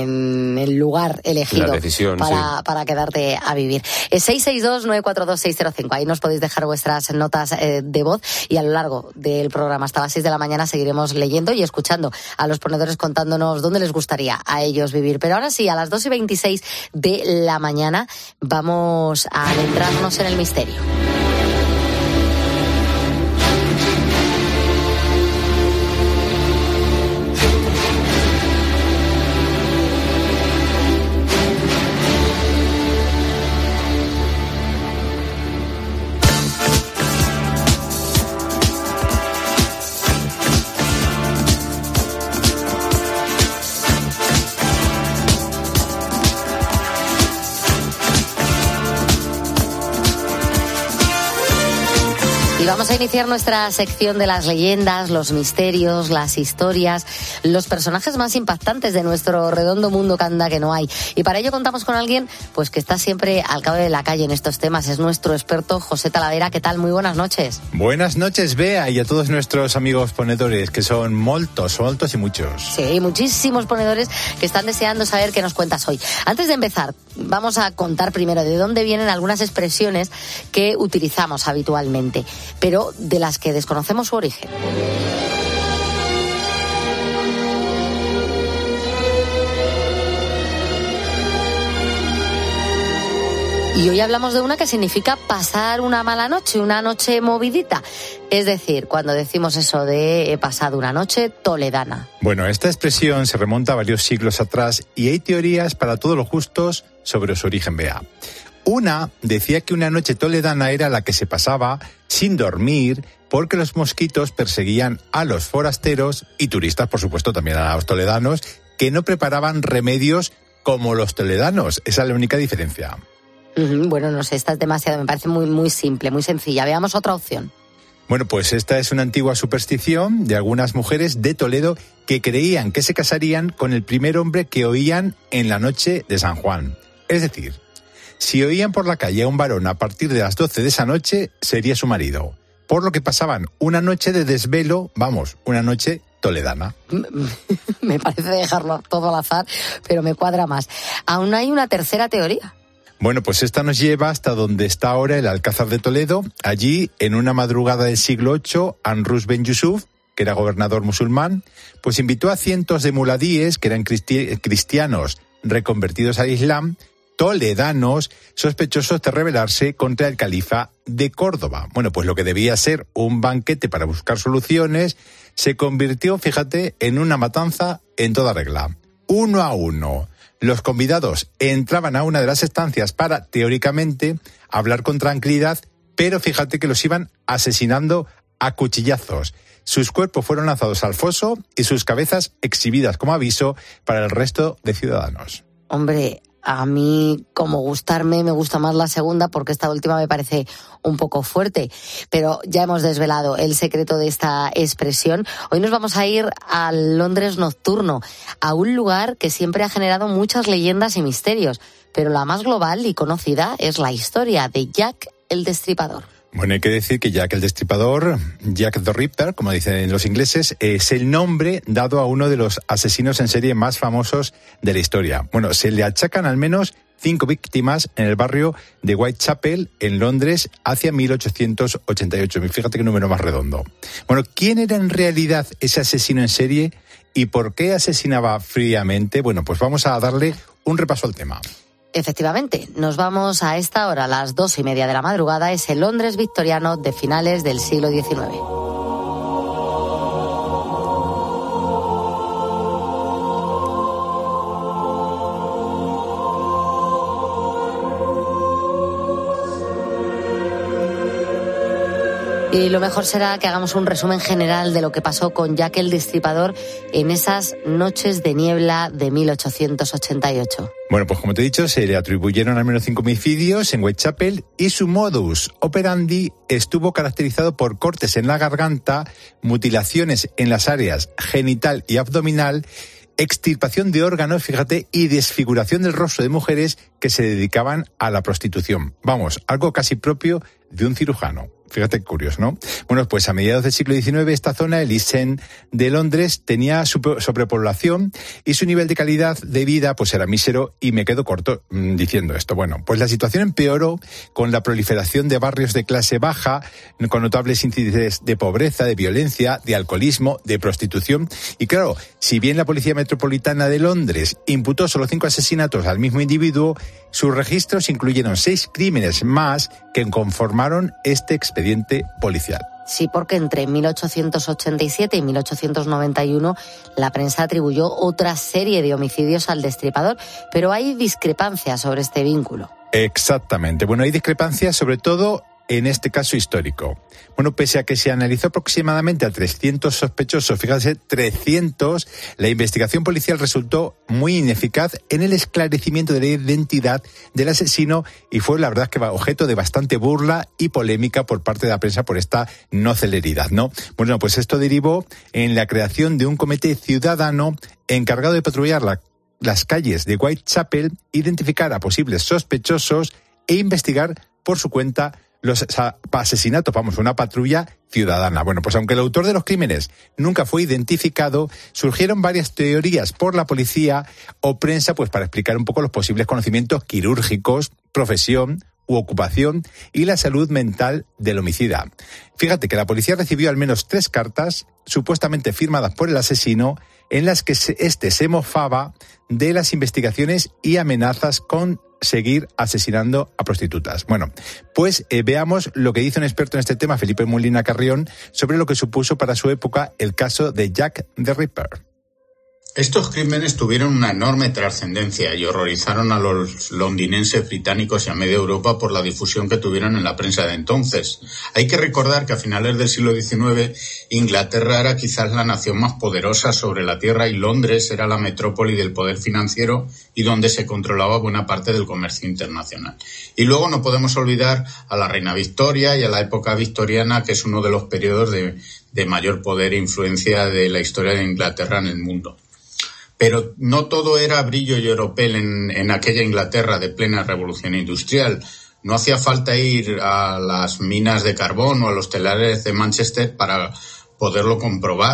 Speaker 1: en el lugar elegido
Speaker 11: la decisión,
Speaker 1: para,
Speaker 11: sí.
Speaker 1: para quedarte a vivir. Eh, seis seis dos, nueve cuatro dos, seis cero cinco. Ahí nos podéis dejar vuestras notas eh, de voz y a lo largo del programa hasta las seis de la mañana seguiremos leyendo y escuchando a los ponedores contándonos dónde les gustaría a ellos vivir. Pero ahora sí, a las dos y veintiséis de la mañana vamos a adentrarnos en el misterio. Y vamos a iniciar nuestra sección de las leyendas, los misterios, las historias, los personajes más impactantes de nuestro redondo mundo que anda que no hay. Y para ello contamos con alguien pues que está siempre al cabo de la calle en estos temas. Es nuestro experto José Talavera. ¿Qué tal? Muy buenas noches.
Speaker 21: Buenas noches, Bea, y a todos nuestros amigos ponedores, que son moltos, moltos y muchos.
Speaker 1: Sí, muchísimos ponedores que están deseando saber qué nos cuentas hoy. Antes de empezar, vamos a contar primero de dónde vienen algunas expresiones que utilizamos habitualmente, pero de las que desconocemos su origen. Y hoy hablamos de una que significa pasar una mala noche, una noche movidita. Es decir, cuando decimos eso de he pasado una noche toledana.
Speaker 21: Bueno, esta expresión se remonta a varios siglos atrás y hay teorías para todos los gustos sobre su origen, Bea. Una decía que una noche toledana era la que se pasaba sin dormir porque los mosquitos perseguían a los forasteros y turistas, por supuesto, también a los toledanos, que no preparaban remedios como los toledanos. Esa es la única diferencia.
Speaker 1: Uh-huh. Bueno, no sé, esta es demasiado, me parece muy, muy simple, muy sencilla. Veamos otra opción.
Speaker 21: Bueno, pues esta es una antigua superstición de algunas mujeres de Toledo que creían que se casarían con el primer hombre que oían en la noche de San Juan. Es decir, si oían por la calle a un varón a partir de las doce de esa noche, sería su marido. Por lo que pasaban una noche de desvelo, vamos, una noche toledana.
Speaker 1: Me parece dejarlo todo al azar, pero me cuadra más. Aún hay una tercera teoría.
Speaker 21: Bueno, pues esta nos lleva hasta donde está ahora el Alcázar de Toledo. Allí, en una madrugada del siglo ocho, Amrus ben Yusuf, que era gobernador musulmán, pues invitó a cientos de muladíes, que eran cristi- cristianos reconvertidos al Islam, toledanos, sospechosos de rebelarse contra el califa de Córdoba. Bueno, pues lo que debía ser un banquete para buscar soluciones se convirtió, fíjate, en una matanza en toda regla. Uno a uno. Los convidados entraban a una de las estancias para, teóricamente, hablar con tranquilidad, pero fíjate que los iban asesinando a cuchillazos. Sus cuerpos fueron lanzados al foso y sus cabezas exhibidas como aviso para el resto de ciudadanos.
Speaker 1: Hombre, a mí, como gustarme, me gusta más la segunda porque esta última me parece un poco fuerte. Pero ya hemos desvelado el secreto de esta expresión. Hoy nos vamos a ir al Londres nocturno, a un lugar que siempre ha generado muchas leyendas y misterios. Pero la más global y conocida es la historia de Jack el Destripador.
Speaker 21: Bueno, hay que decir que Jack el Destripador, Jack the Ripper, como dicen los ingleses, es el nombre dado a uno de los asesinos en serie más famosos de la historia. Bueno, se le achacan al menos cinco víctimas en el barrio de Whitechapel, en Londres, hacia mil ochocientos ochenta y ocho. Fíjate qué número más redondo. Bueno, ¿quién era en realidad ese asesino en serie y por qué asesinaba fríamente? Bueno, pues vamos a darle un repaso al tema.
Speaker 1: Efectivamente, nos vamos a esta hora, a las dos y media de la madrugada, es el Londres victoriano de finales del siglo diecinueve. Y lo mejor será que hagamos un resumen general de lo que pasó con Jack el Destripador en esas noches de niebla de mil ochocientos ochenta y ocho.
Speaker 21: Bueno, pues como te he dicho, se le atribuyeron al menos cinco homicidios en Whitechapel y su modus operandi estuvo caracterizado por cortes en la garganta, mutilaciones en las áreas genital y abdominal, extirpación de órganos, fíjate, y desfiguración del rostro de mujeres que se dedicaban a la prostitución. Vamos, algo casi propio de un cirujano. Fíjate qué curioso, ¿no? Bueno, pues a mediados del siglo diecinueve esta zona, el East End de Londres, tenía sobrepoblación y su nivel de calidad de vida pues era mísero, y me quedo corto mmm, diciendo esto. Bueno, pues la situación empeoró con la proliferación de barrios de clase baja, con notables índices de pobreza, de violencia, de alcoholismo, de prostitución. Y claro, si bien la Policía Metropolitana de Londres imputó solo cinco asesinatos al mismo individuo, sus registros incluyeron seis crímenes más que conformaron este expediente policial.
Speaker 1: Sí, porque entre mil ochocientos ochenta y siete y mil ochocientos noventa y uno la prensa atribuyó otra serie de homicidios al Destripador, pero hay discrepancias sobre este vínculo.
Speaker 21: Exactamente. Bueno, hay discrepancias sobre todo en este caso histórico. Bueno, pese a que se analizó aproximadamente a trescientos sospechosos, fíjense, trescientos, la investigación policial resultó muy ineficaz en el esclarecimiento de la identidad del asesino y fue, la verdad, que objeto de bastante burla y polémica por parte de la prensa por esta no celeridad, ¿no? Bueno, pues esto derivó en la creación de un comité ciudadano encargado de patrullar la, las calles de Whitechapel, identificar a posibles sospechosos e investigar por su cuenta los asesinatos, vamos, una patrulla ciudadana. Bueno, pues aunque el autor de los crímenes nunca fue identificado, surgieron varias teorías por la policía o prensa pues para explicar un poco los posibles conocimientos quirúrgicos, profesión u ocupación y la salud mental del homicida. Fíjate que la policía recibió al menos tres cartas, supuestamente firmadas por el asesino, en las que éste se mofaba de las investigaciones y amenazas con seguir asesinando a prostitutas. Bueno, pues eh, veamos lo que dice un experto en este tema, Felipe Molina Carrión, sobre lo que supuso para su época el caso de Jack the Ripper.
Speaker 4: Estos crímenes tuvieron una enorme trascendencia y horrorizaron a los londinenses, británicos y a media Europa por la difusión que tuvieron en la prensa de entonces. Hay que recordar que a finales del siglo diecinueve Inglaterra era quizás la nación más poderosa sobre la tierra y Londres era la metrópoli del poder financiero y donde se controlaba buena parte del comercio internacional. Y luego no podemos olvidar a la reina Victoria y a la época victoriana, que es uno de los periodos de, de mayor poder e influencia de la historia de Inglaterra en el mundo. Pero no todo era brillo y oropel en, en aquella Inglaterra de plena revolución industrial. No hacía falta ir a las minas de carbón o a los telares de Manchester para poderlo comprobar.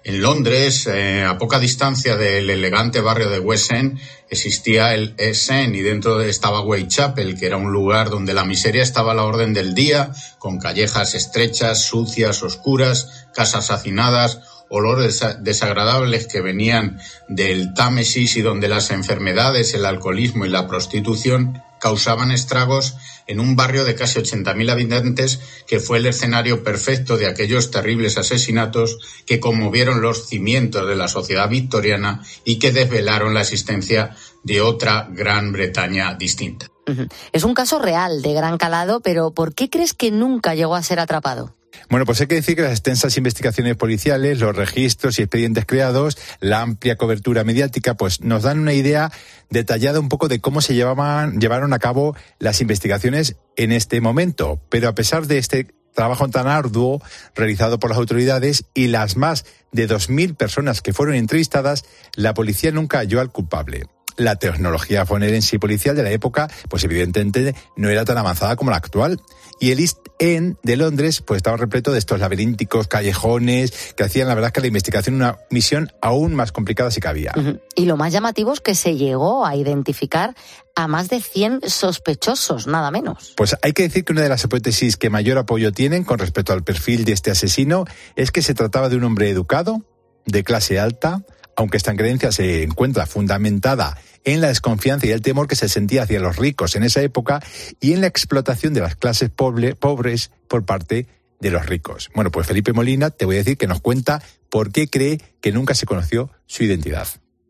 Speaker 4: En Londres, eh, a poca distancia del elegante barrio de West End, existía el East End y dentro estaba Whitechapel, que era un lugar donde la miseria estaba a la orden del día, con callejas estrechas, sucias, oscuras, casas hacinadas, olores desagradables que venían del Támesis y donde las enfermedades, el alcoholismo y la prostitución causaban estragos en un barrio de casi ochenta mil habitantes que fue el escenario perfecto de aquellos terribles asesinatos que conmovieron los cimientos de la sociedad victoriana y que desvelaron la existencia de otra Gran Bretaña distinta.
Speaker 1: Es un caso real, de gran calado, pero ¿por qué crees que nunca llegó a ser atrapado?
Speaker 21: Bueno, pues hay que decir que las extensas investigaciones policiales, los registros y expedientes creados, la amplia cobertura mediática, pues nos dan una idea detallada un poco de cómo se llevaban, llevaron a cabo las investigaciones en este momento. Pero a pesar de este trabajo tan arduo realizado por las autoridades y las más de dos mil personas que fueron entrevistadas, la policía nunca halló al culpable. La tecnología forense y policial de la época, pues evidentemente no era tan avanzada como la actual. Y el East End de Londres, pues estaba repleto de estos laberínticos callejones que hacían, la verdad, que la investigación una misión aún más complicada si cabía.
Speaker 1: Uh-huh. Y lo más llamativo es que se llegó a identificar a más de cien sospechosos, nada menos.
Speaker 21: Pues hay que decir que una de las hipótesis que mayor apoyo tienen con respecto al perfil de este asesino es que se trataba de un hombre educado, de clase alta, aunque esta creencia se encuentra fundamentada en la desconfianza y el temor que se sentía hacia los ricos en esa época y en la explotación de las clases pobre, pobres por parte de los ricos. Bueno, pues Felipe Molina, te voy a decir que nos cuenta por qué cree que nunca se conoció su identidad.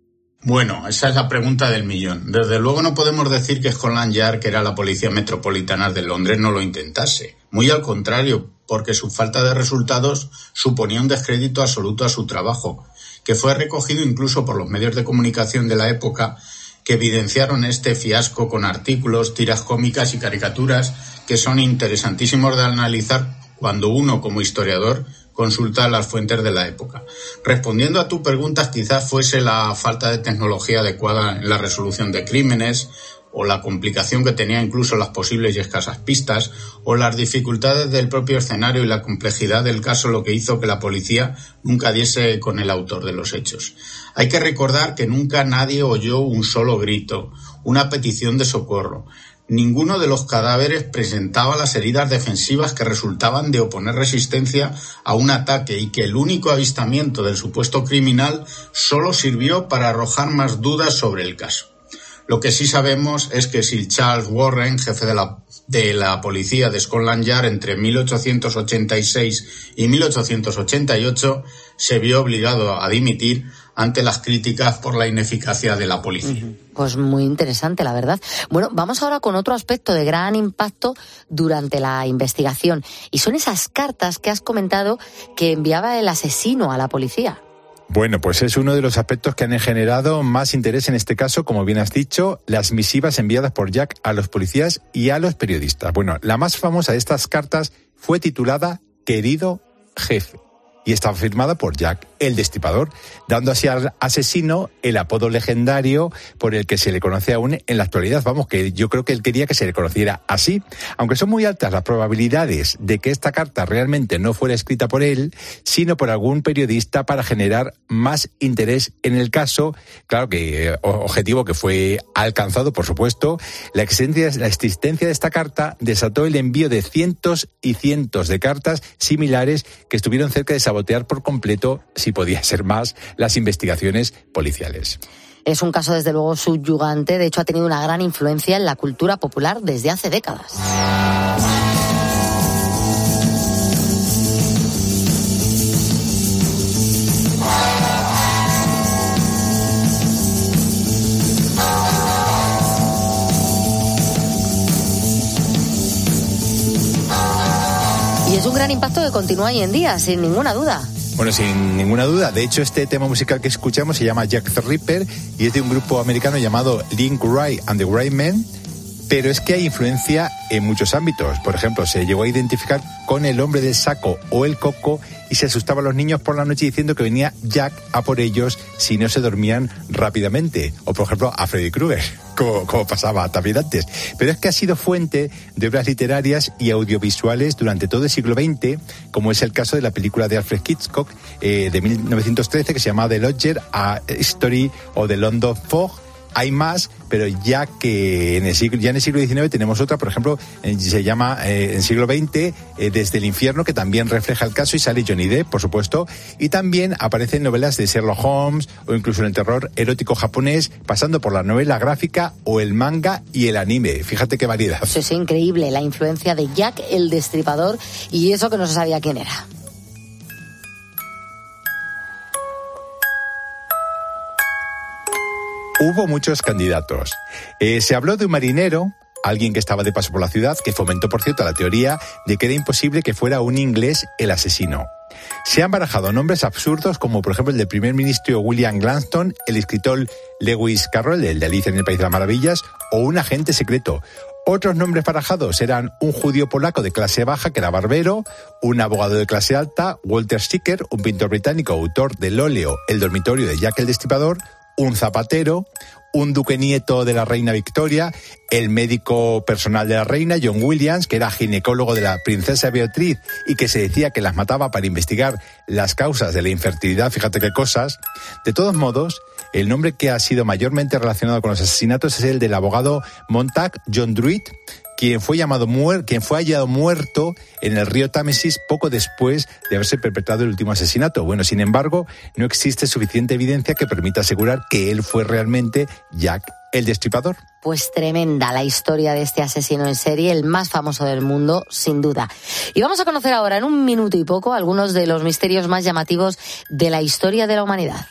Speaker 4: Bueno, esa es la pregunta del millón. Desde luego no podemos decir que Scotland Yard, que era la policía metropolitana de Londres, no lo intentase. Muy al contrario, porque su falta de resultados suponía un descrédito absoluto a su trabajo, que fue recogido incluso por los medios de comunicación de la época, que evidenciaron este fiasco con artículos, tiras cómicas y caricaturas que son interesantísimos de analizar cuando uno, como historiador, consulta las fuentes de la época. Respondiendo a tu pregunta, quizás fuese la falta de tecnología adecuada en la resolución de crímenes, o la complicación que tenían incluso las posibles y escasas pistas, o las dificultades del propio escenario y la complejidad del caso, lo que hizo que la policía nunca diese con el autor de los hechos. Hay que recordar que nunca nadie oyó un solo grito, una petición de socorro. Ninguno de los cadáveres presentaba las heridas defensivas que resultaban de oponer resistencia a un ataque, y que el único avistamiento del supuesto criminal solo sirvió para arrojar más dudas sobre el caso. Lo que sí sabemos es que Sir Charles Warren, jefe de la, de la policía de Scotland Yard entre mil ochocientos ochenta y seis y mil ochocientos ochenta y ocho, se vio obligado a dimitir ante las críticas por la ineficacia de la policía.
Speaker 1: Pues muy interesante, la verdad. Bueno, vamos ahora con otro aspecto de gran impacto durante la investigación, y son esas cartas que has comentado que enviaba el asesino a la policía.
Speaker 21: Bueno, pues es uno de los aspectos que han generado más interés en este caso, como bien has dicho, las misivas enviadas por Jack a los policías y a los periodistas. Bueno, la más famosa de estas cartas fue titulada Querido Jefe, y estaba firmada por Jack el Destripador, dando así al asesino el apodo legendario por el que se le conoce aún en la actualidad. Vamos, que yo creo que él quería que se le conociera así. Aunque son muy altas las probabilidades de que esta carta realmente no fuera escrita por él, sino por algún periodista para generar más interés en el caso. Claro que eh, objetivo que fue alcanzado, por supuesto. La existencia, la existencia de esta carta desató el envío de cientos y cientos de cartas similares que estuvieron cerca de sabotear por completo, si podía ser más, las investigaciones policiales.
Speaker 1: Es un caso desde luego subyugante, de hecho ha tenido una gran influencia en la cultura popular desde hace décadas. Y es un gran impacto que continúa hoy en día, sin ninguna duda.
Speaker 21: Bueno, sin ninguna duda. De hecho, este tema musical que escuchamos se llama Jack the Ripper y es de un grupo americano llamado Link Wright and the Wright Men, pero es que hay influencia en muchos ámbitos. Por ejemplo, se llegó a identificar con el hombre del saco o el coco y se asustaba a los niños por la noche diciendo que venía Jack a por ellos si no se dormían rápidamente. O, por ejemplo, a Freddy Krueger como, como pasaba también antes. Pero es que ha sido fuente de obras literarias y audiovisuales durante todo el siglo veinte, como es el caso de la película de Alfred Hitchcock eh, de mil novecientos trece, que se llamaba The Lodger, A History of the London Fog. Hay más, pero ya que en el siglo, ya en el siglo diecinueve tenemos otra, por ejemplo, eh, se llama eh, en el siglo veinte eh, Desde el infierno, que también refleja el caso y sale Johnny Depp, por supuesto, y también aparecen novelas de Sherlock Holmes o incluso en el terror erótico japonés, pasando por la novela gráfica o el manga y el anime. Fíjate qué variedad.
Speaker 1: Eso es increíble, la influencia de Jack el Destripador, y eso que no se sabía quién era.
Speaker 21: Hubo muchos candidatos. Eh, se habló de un marinero, alguien que estaba de paso por la ciudad, que fomentó, por cierto, la teoría de que era imposible que fuera un inglés el asesino. Se han barajado nombres absurdos como, por ejemplo, el del primer ministro William Gladstone, el escritor Lewis Carroll, el de Alicia en el País de las Maravillas, o un agente secreto. Otros nombres barajados eran un judío polaco de clase baja, que era barbero, un abogado de clase alta, Walter Sicker, un pintor británico, autor del óleo El dormitorio de Jack el Destripador, un zapatero, un duque nieto de la reina Victoria, el médico personal de la reina, John Williams, que era ginecólogo de la princesa Beatriz y que se decía que las mataba para investigar las causas de la infertilidad, fíjate qué cosas. De todos modos, el nombre que ha sido mayormente relacionado con los asesinatos es el del abogado Montag John Druitt, quien fue llamado muer- quien fue hallado muerto en el río Támesis poco después de haberse perpetrado el último asesinato. Bueno, sin embargo, no existe suficiente evidencia que permita asegurar que él fue realmente Jack el Destripador.
Speaker 1: Pues tremenda la historia de este asesino en serie, el más famoso del mundo, sin duda. Y vamos a conocer ahora, en un minuto y poco, algunos de los misterios más llamativos de la historia de la humanidad.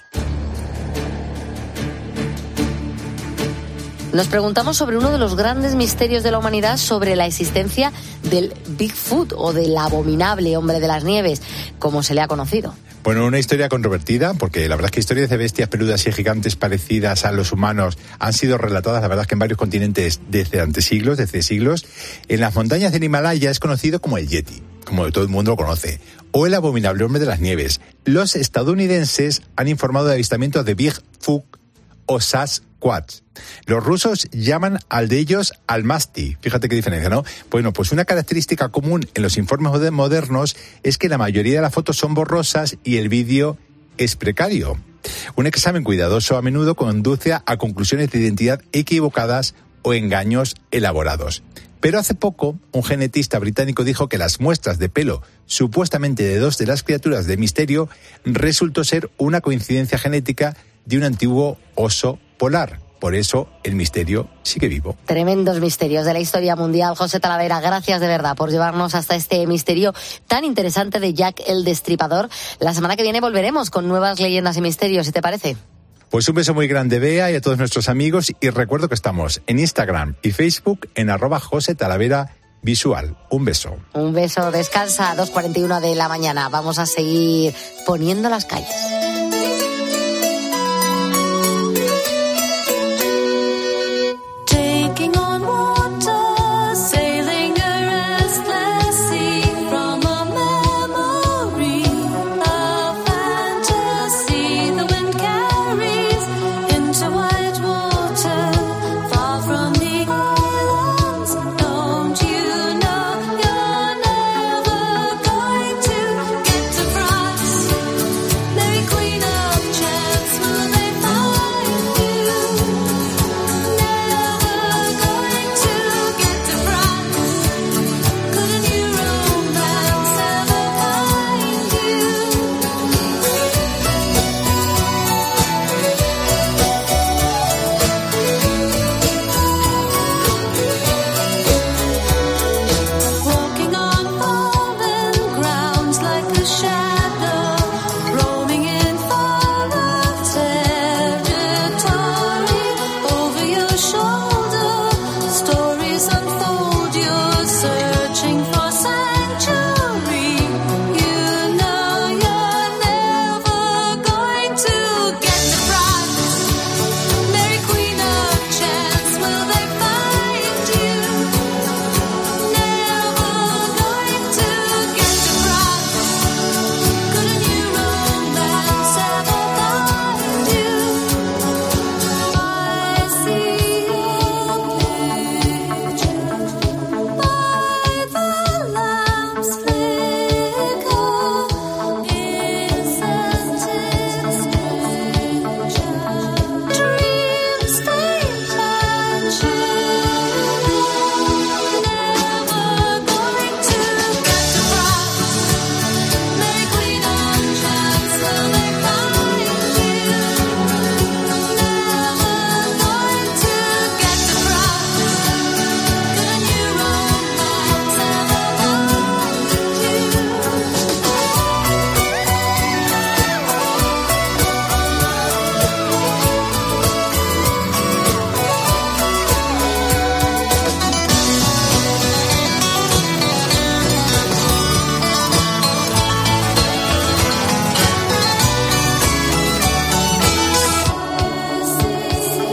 Speaker 1: Nos preguntamos sobre uno de los grandes misterios de la humanidad, sobre la existencia del Bigfoot, o del abominable hombre de las nieves, como se le ha conocido.
Speaker 21: Bueno, una historia controvertida, porque la verdad es que historias de bestias peludas y gigantes parecidas a los humanos han sido relatadas, la verdad es que en varios continentes desde antes siglos, desde siglos. En las montañas del Himalaya es conocido como el Yeti, como todo el mundo lo conoce, o el abominable hombre de las nieves. Los estadounidenses han informado de avistamientos de Bigfoot o Sasquatch. Los rusos llaman al de ellos Almasty. Fíjate qué diferencia, ¿no? Bueno, pues una característica común en los informes modernos es que la mayoría de las fotos son borrosas y el vídeo es precario. Un examen cuidadoso a menudo conduce a conclusiones de identidad equivocadas o engaños elaborados. Pero hace poco, un genetista británico dijo que las muestras de pelo supuestamente de dos de las criaturas de misterio resultó ser una coincidencia genética de un antiguo oso polar. Por eso el misterio sigue vivo.
Speaker 1: Tremendos misterios de la historia mundial. José Talavera, gracias de verdad por llevarnos hasta este misterio tan interesante de Jack el Destripador. La semana que viene volveremos con nuevas leyendas y misterios, ¿si te parece?
Speaker 21: Pues un beso muy grande, Bea, y a todos nuestros amigos. Y recuerdo que estamos en Instagram y Facebook en arroba José Talavera Visual. Un beso.
Speaker 1: Un beso, descansa, dos cuarenta y uno de la mañana. Vamos a seguir poniendo las calles.
Speaker 5: Merry Christmas.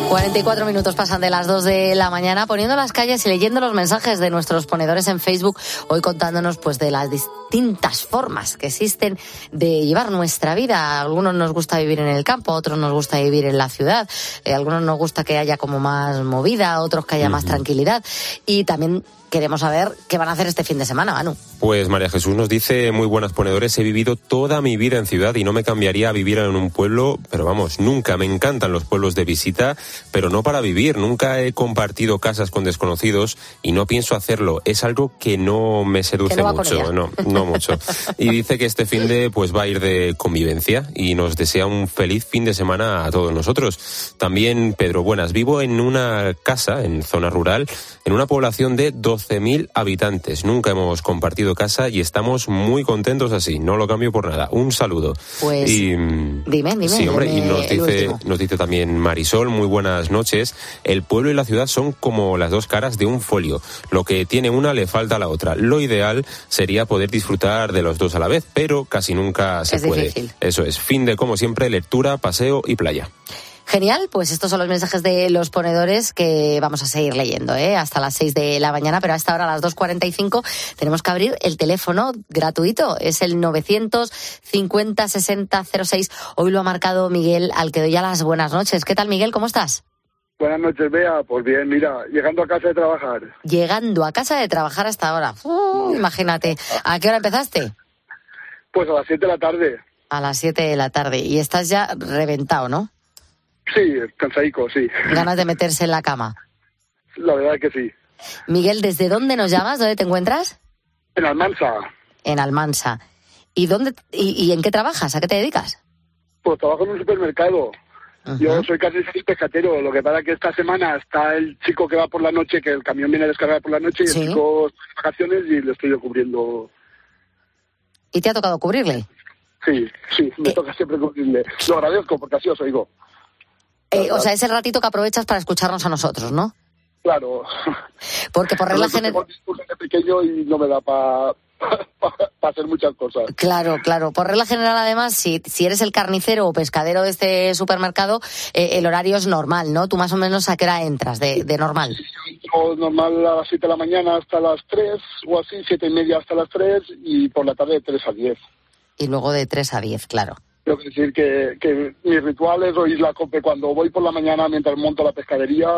Speaker 1: cuarenta y cuatro minutos pasan de las dos de la mañana, poniendo las calles y leyendo los mensajes de nuestros ponedores en Facebook, hoy contándonos pues de las distintas formas que existen de llevar nuestra vida. A algunos nos gusta vivir en el campo, a otros nos gusta vivir en la ciudad, eh, a algunos nos gusta que haya como más movida, a otros que haya uh-huh. más tranquilidad, y también queremos saber qué van a hacer este fin de semana, Manu.
Speaker 11: Pues María Jesús nos dice, muy buenas ponedores, he vivido toda mi vida en ciudad y no me cambiaría a vivir en un pueblo, pero vamos, nunca, me encantan los pueblos de visita, pero no para vivir, nunca he compartido casas con desconocidos y no pienso hacerlo, es algo que no me seduce
Speaker 1: que no
Speaker 11: mucho, no, no mucho. Y dice que este fin de pues va a ir de convivencia y nos desea un feliz fin de semana a todos nosotros. También, Pedro, buenas, vivo en una casa, en zona rural, en una población de doce mil habitantes. Nunca hemos compartido casa y estamos muy contentos así. No lo cambio por nada. Un saludo.
Speaker 1: Pues
Speaker 11: y,
Speaker 1: dime, dime.
Speaker 11: Sí, hombre,
Speaker 1: dime
Speaker 11: y nos dice, nos dice también Marisol, muy buenas noches. El pueblo y la ciudad son como las dos caras de un folio. Lo que tiene una le falta a la otra. Lo ideal sería poder disfrutar de los dos a la vez, pero casi nunca se
Speaker 1: es
Speaker 11: puede.
Speaker 1: Difícil.
Speaker 11: Eso es. Fin de, como siempre, lectura, paseo y playa.
Speaker 1: Genial, pues estos son los mensajes de los ponedores que vamos a seguir leyendo, ¿eh? Hasta las seis de la mañana, pero a esta hora, a las dos cuarenta y cinco, tenemos que abrir el teléfono gratuito. Es el novecientos cincuenta sesenta cero seis. Hoy lo ha marcado Miguel, al que doy ya las buenas noches. ¿Qué tal, Miguel? ¿Cómo estás?
Speaker 5: Buenas noches, Bea. Pues bien, mira, llegando a casa de trabajar.
Speaker 1: Llegando a casa de trabajar hasta ahora. Uh, imagínate. ¿A qué hora empezaste?
Speaker 5: Pues a las siete de la tarde.
Speaker 1: A las siete de la tarde. Y estás ya reventado, ¿no?
Speaker 5: Sí, cansadico, sí.
Speaker 1: Ganas de meterse en la cama.
Speaker 5: La verdad que sí.
Speaker 1: Miguel, ¿desde dónde nos llamas? ¿Dónde te encuentras?
Speaker 5: En Almansa.
Speaker 1: En Almansa. ¿Y dónde y, y en qué trabajas? ¿A qué te dedicas?
Speaker 5: Pues trabajo en un supermercado. Uh-huh. Yo soy casi pescatero. Lo que pasa es que esta semana está el chico que va por la noche, que el camión viene a descargar por la noche, y ¿sí? El chico está de vacaciones y le estoy yo cubriendo.
Speaker 1: ¿Y te ha tocado cubrirle?
Speaker 5: Sí, sí, me eh. toca siempre cubrirle. Lo agradezco porque así os oigo.
Speaker 1: Eh, o sea, es el ratito que aprovechas para escucharnos a nosotros, ¿no?
Speaker 5: Claro.
Speaker 1: Porque por regla general...
Speaker 5: Soy pequeño y no me da para pa, pa hacer muchas cosas.
Speaker 1: Claro, claro. Por regla general, además, si, si eres el carnicero o pescadero de este supermercado, eh, el horario es normal, ¿no? Tú más o menos ¿a qué hora entras de, de normal?
Speaker 5: Sí, yo entro normal a las siete de la mañana hasta las tres, o así, siete y media hasta las tres, y por la tarde de tres a diez.
Speaker 1: Y luego de tres a diez, claro.
Speaker 5: Tengo que decir que, que mi ritual es oír la COPE cuando voy por la mañana mientras monto la pescadería,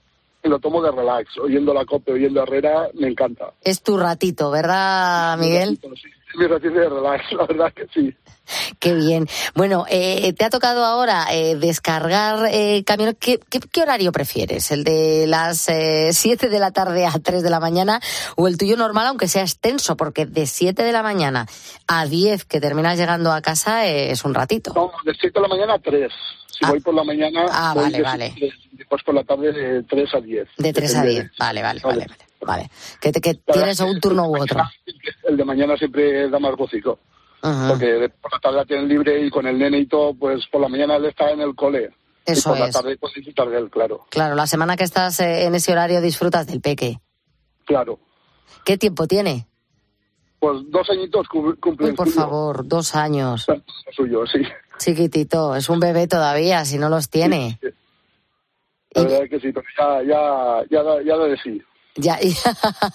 Speaker 5: y lo tomo de relax, oyendo la COPE, oyendo Herrera, me encanta.
Speaker 1: Es tu ratito, ¿verdad, Miguel?
Speaker 5: Sí, sí, mi ratito de relax, la verdad que sí.
Speaker 1: Qué bien. Bueno, eh, te ha tocado ahora eh, descargar eh, camiones. ¿Qué, qué, ¿Qué horario prefieres? ¿El de las eh, siete de la tarde a tres de la mañana o el tuyo normal, aunque sea extenso? Porque de siete de la mañana a diez que terminas llegando a casa eh, es un ratito.
Speaker 5: No, de siete de la mañana a tres. Si ah. voy por la mañana,
Speaker 1: ah,
Speaker 5: voy
Speaker 1: vale,
Speaker 5: de
Speaker 1: vale.
Speaker 5: Después por la tarde de tres a diez.
Speaker 1: De tres a diez, vale, vale, vale, vale. vale. Que, te, que tienes un turno u otro.
Speaker 5: El de mañana siempre da más gocico. Uh-huh. Porque por la tarde la tienen libre y con el nene y todo, pues por la mañana él está en el cole.
Speaker 1: Eso
Speaker 5: y por
Speaker 1: es.
Speaker 5: la tarde puedes disfrutar de él, claro.
Speaker 1: Claro, la semana que estás eh, en ese horario disfrutas del peque.
Speaker 5: Claro.
Speaker 1: ¿Qué tiempo tiene?
Speaker 5: Pues dos añitos cumple.
Speaker 1: Uy, por suyo. favor, dos años.
Speaker 5: Suyo, sí.
Speaker 1: Chiquitito, es un bebé todavía, si no los tiene.
Speaker 5: Sí, sí. La y... verdad es que sí, pero ya, ya, ya, ya, ya lo decí.
Speaker 1: Ya, ya.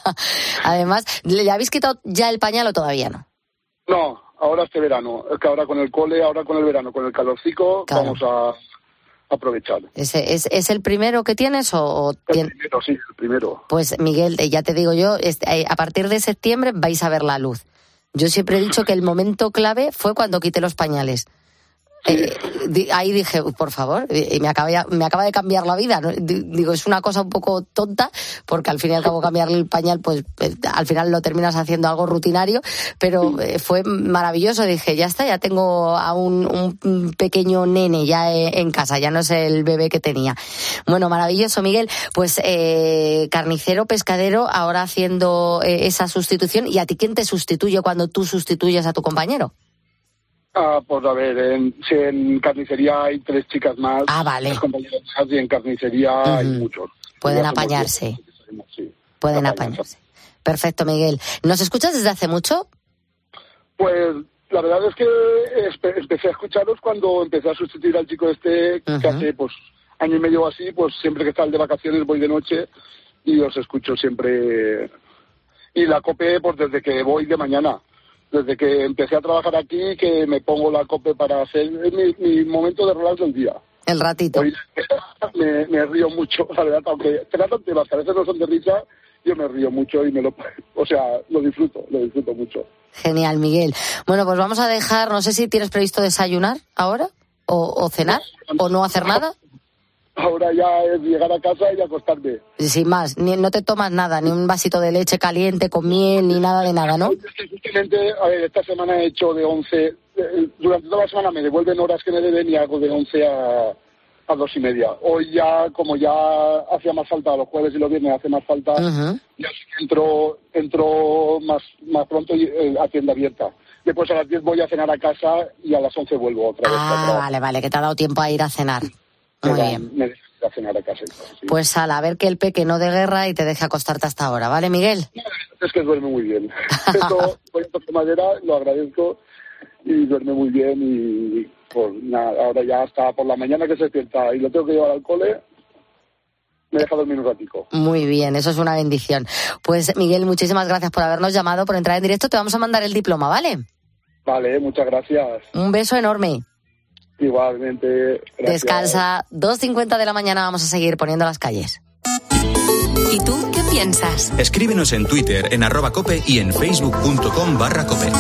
Speaker 1: Además, ¿le habéis quitado ya el pañal o todavía no?
Speaker 5: No, ahora este verano. Es que ahora con el cole, ahora con el verano, con el calorcico, claro. Vamos a aprovechar.
Speaker 1: ¿Ese, es, ¿Es el primero que tienes o...? o
Speaker 5: el
Speaker 1: tien...
Speaker 5: primero, sí, el primero.
Speaker 1: Pues, Miguel, ya te digo yo, a partir de septiembre vais a ver la luz. Yo siempre he dicho que el momento clave fue cuando quité los pañales. Sí. Eh, ahí dije, por favor, y me acaba, me acaba de cambiar la vida, ¿no? Digo, es una cosa un poco tonta, porque al fin y al cabo cambiarle el pañal, pues eh, al final lo terminas haciendo algo rutinario, pero eh, fue maravilloso. Dije, ya está, ya tengo a un, un pequeño nene ya en casa, ya no es el bebé que tenía. Bueno, maravilloso, Miguel. Pues eh, carnicero, pescadero, ahora haciendo eh, esa sustitución. ¿Y a ti quién te sustituye cuando tú sustituyes a tu compañero?
Speaker 5: Ah, pues a ver, en, si en carnicería hay tres chicas más,
Speaker 1: ah, vale.
Speaker 5: tres compañeras más, y en carnicería uh-huh. hay muchos.
Speaker 1: Pueden apañarse.
Speaker 5: Muchos, sí.
Speaker 1: Pueden apañarse. Perfecto, Miguel. ¿Nos escuchas desde hace mucho?
Speaker 5: Pues la verdad es que espe- empecé a escucharos cuando empecé a sustituir al chico este, uh-huh. que hace pues año y medio o así, pues siempre que está el de vacaciones voy de noche y os escucho siempre. Y la COPE, pues desde que voy de mañana, desde que empecé a trabajar aquí, que me pongo la COPE para hacer mi, mi momento de relax del día.
Speaker 1: El ratito.
Speaker 5: Hoy me, me río mucho, la verdad, aunque tratan temas que a veces no son de risa, yo me río mucho y me lo, o sea, lo disfruto, lo disfruto mucho.
Speaker 1: Genial, Miguel. Bueno, pues vamos a dejar, no sé si tienes previsto desayunar ahora, o, o cenar, o no hacer nada.
Speaker 5: Ahora ya es llegar a casa y acostarme.
Speaker 1: Sin más, ni, no te tomas nada, ni un vasito de leche caliente con miel, ni nada de nada, ¿no?
Speaker 5: Justamente, a ver, esta semana he hecho de once, durante toda la semana me devuelven horas que me deben y hago de once a, a dos y media. Hoy ya, como ya hacía más falta, los jueves y los viernes hace más falta, uh-huh. ya entro, entro más, más pronto y, eh, a tienda abierta. Después a las diez voy a cenar a casa y a las once vuelvo otra vez.
Speaker 1: Ah, otra. vale, vale, que te ha dado tiempo a ir a cenar. Muy
Speaker 5: me
Speaker 1: bien.
Speaker 5: Me dejo a cenar a casa. Sí.
Speaker 1: Pues sal, a ver que el peque no de guerra y te deje acostarte hasta ahora, ¿vale, Miguel?
Speaker 5: Es que duerme muy bien. Esto, voy a tocar madera, lo agradezco y duerme muy bien y pues nada, ahora ya hasta por la mañana que se despierta y lo tengo que llevar al cole, me deja dormir un ratico.
Speaker 1: Muy bien, eso es una bendición. Pues Miguel, muchísimas gracias por habernos llamado, por entrar en directo. Te vamos a mandar el diploma, ¿vale?
Speaker 5: Vale, muchas gracias.
Speaker 1: Un beso enorme.
Speaker 5: Igualmente. Gracias.
Speaker 1: Descansa. dos cincuenta de la mañana vamos a seguir poniendo las calles.
Speaker 10: ¿Y tú qué piensas?
Speaker 2: Escríbenos en Twitter, en arroba cope y en facebook.com barra cope.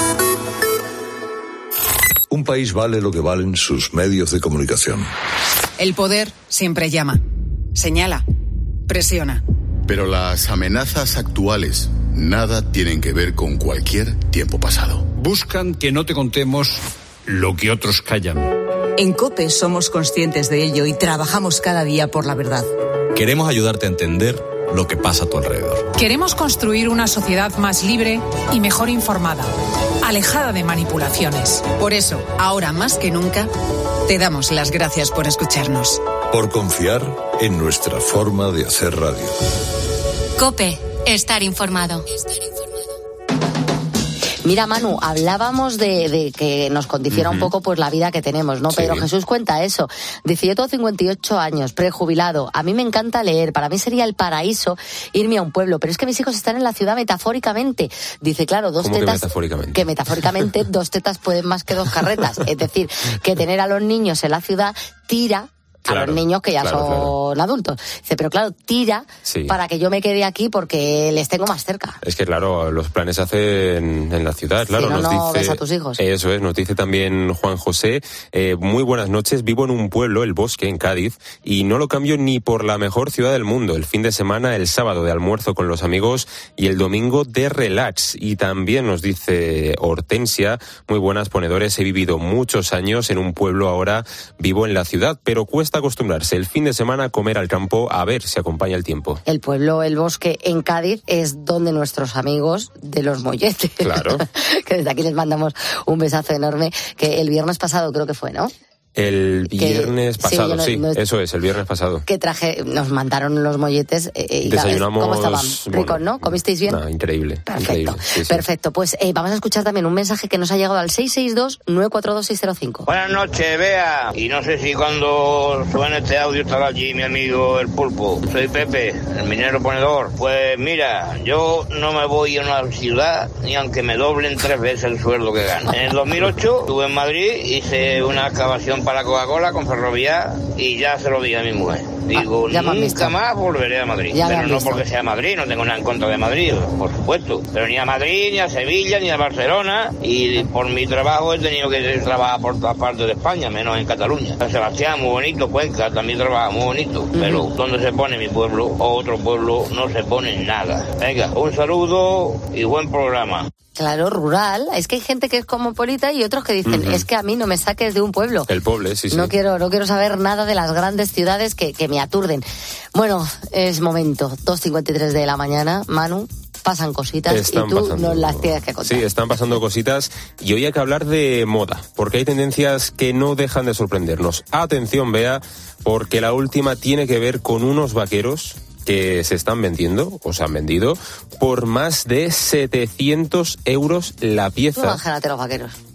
Speaker 6: Un país vale lo que valen sus medios de comunicación.
Speaker 22: El poder siempre llama, señala, presiona.
Speaker 23: Pero las amenazas actuales nada tienen que ver con cualquier tiempo pasado.
Speaker 24: Buscan que no te contemos lo que otros callan.
Speaker 22: En COPE somos conscientes de ello y trabajamos cada día por la verdad.
Speaker 25: Queremos ayudarte a entender lo que pasa a tu alrededor.
Speaker 26: Queremos construir una sociedad más libre y mejor informada, alejada de manipulaciones.
Speaker 22: Por eso, ahora más que nunca, te damos las gracias por escucharnos.
Speaker 6: Por confiar en nuestra forma de hacer radio.
Speaker 10: COPE, estar informado.
Speaker 1: Mira, Manu, hablábamos de, de que nos condiciona uh-huh. un poco pues la vida que tenemos, ¿no? Sí. Pero Jesús cuenta eso. Dice, yo tengo cincuenta y ocho años, prejubilado. A mí me encanta leer. Para mí sería el paraíso irme a un pueblo. Pero es que mis hijos están en la ciudad metafóricamente. Dice, claro, dos
Speaker 11: ¿Cómo
Speaker 1: tetas...
Speaker 11: que metafóricamente?
Speaker 1: Que metafóricamente dos tetas pueden más que dos carretas. Es decir, que tener a los niños en la ciudad tira... Claro, a los niños que ya claro, son claro. adultos. Dice, pero claro, tira sí. para que yo me quede aquí porque les tengo más cerca.
Speaker 11: Es que claro, los planes se hacen en la ciudad, claro.
Speaker 1: Si no,
Speaker 11: nos
Speaker 1: no
Speaker 11: dice,
Speaker 1: ves a tus hijos.
Speaker 11: Eso es, nos dice también Juan José, eh, muy buenas noches, vivo en un pueblo, El Bosque, en Cádiz, y no lo cambio ni por la mejor ciudad del mundo. El fin de semana, el sábado de almuerzo con los amigos y el domingo de relax. Y también nos dice Hortensia, muy buenas ponedores, he vivido muchos años en un pueblo, ahora vivo en la ciudad, pero cuesta acostumbrarse. El fin de semana comer al campo a ver si acompaña el tiempo.
Speaker 1: El pueblo El Bosque en Cádiz es donde nuestros amigos de los molletes,
Speaker 11: claro.
Speaker 1: que desde aquí les mandamos un besazo enorme, que el viernes pasado creo que fue, ¿no?
Speaker 11: El viernes que, pasado, sí, no, sí no, eso es, el viernes pasado.
Speaker 1: Que traje, nos mandaron los molletes. Eh, y
Speaker 11: Desayunamos.
Speaker 1: ¿Cómo estaban? Ricos, bueno, ¿no? ¿Comisteis bien?
Speaker 11: No, increíble.
Speaker 1: Perfecto,
Speaker 11: increíble, sí,
Speaker 1: perfecto.
Speaker 11: Sí.
Speaker 1: Pues eh, vamos a escuchar también un mensaje que nos ha llegado al seis seis dos, nueve cuatro dos, seis cero cinco.
Speaker 27: Buenas noches, Bea. Y no sé si cuando suene este audio estará allí mi amigo el Pulpo. Soy Pepe, el minero ponedor. Pues mira, yo no me voy a una ciudad ni aunque me doblen tres veces el sueldo que gano. En el dos mil ocho estuve en Madrid, hice una excavación para Coca-Cola con ferrovía y ya se lo dije a mi mujer. Digo, ah, nunca más volveré a Madrid.
Speaker 1: Ya
Speaker 27: pero no porque sea Madrid, no tengo nada en contra de Madrid, por supuesto. Pero ni a Madrid, ni a Sevilla, ni a Barcelona. Y por mi trabajo he tenido que trabajar por todas partes de España, menos en Cataluña. San Sebastián, muy bonito, Cuenca, también trabaja muy bonito. Uh-huh. Pero donde se pone mi pueblo o otro pueblo, no se pone nada. Venga, un saludo y buen programa.
Speaker 1: Claro, rural. Es que hay gente que es cosmopolita y otros que dicen, uh-huh. es que a mí no me saques de un pueblo.
Speaker 11: El pueblo, sí, sí.
Speaker 1: No quiero, no quiero saber nada de las grandes ciudades que, que me aturden. Bueno, es momento. dos cincuenta y tres de la mañana, Manu. Pasan cositas
Speaker 11: están
Speaker 1: y tú
Speaker 11: pasando,
Speaker 1: nos las tienes que contar.
Speaker 11: Sí, están pasando cositas y hoy hay que hablar de moda, porque hay tendencias que no dejan de sorprendernos. Atención, Bea, porque la última tiene que ver con unos vaqueros que se están vendiendo, o se han vendido, por más de setecientos euros la pieza.
Speaker 1: Imagínate los vaqueros.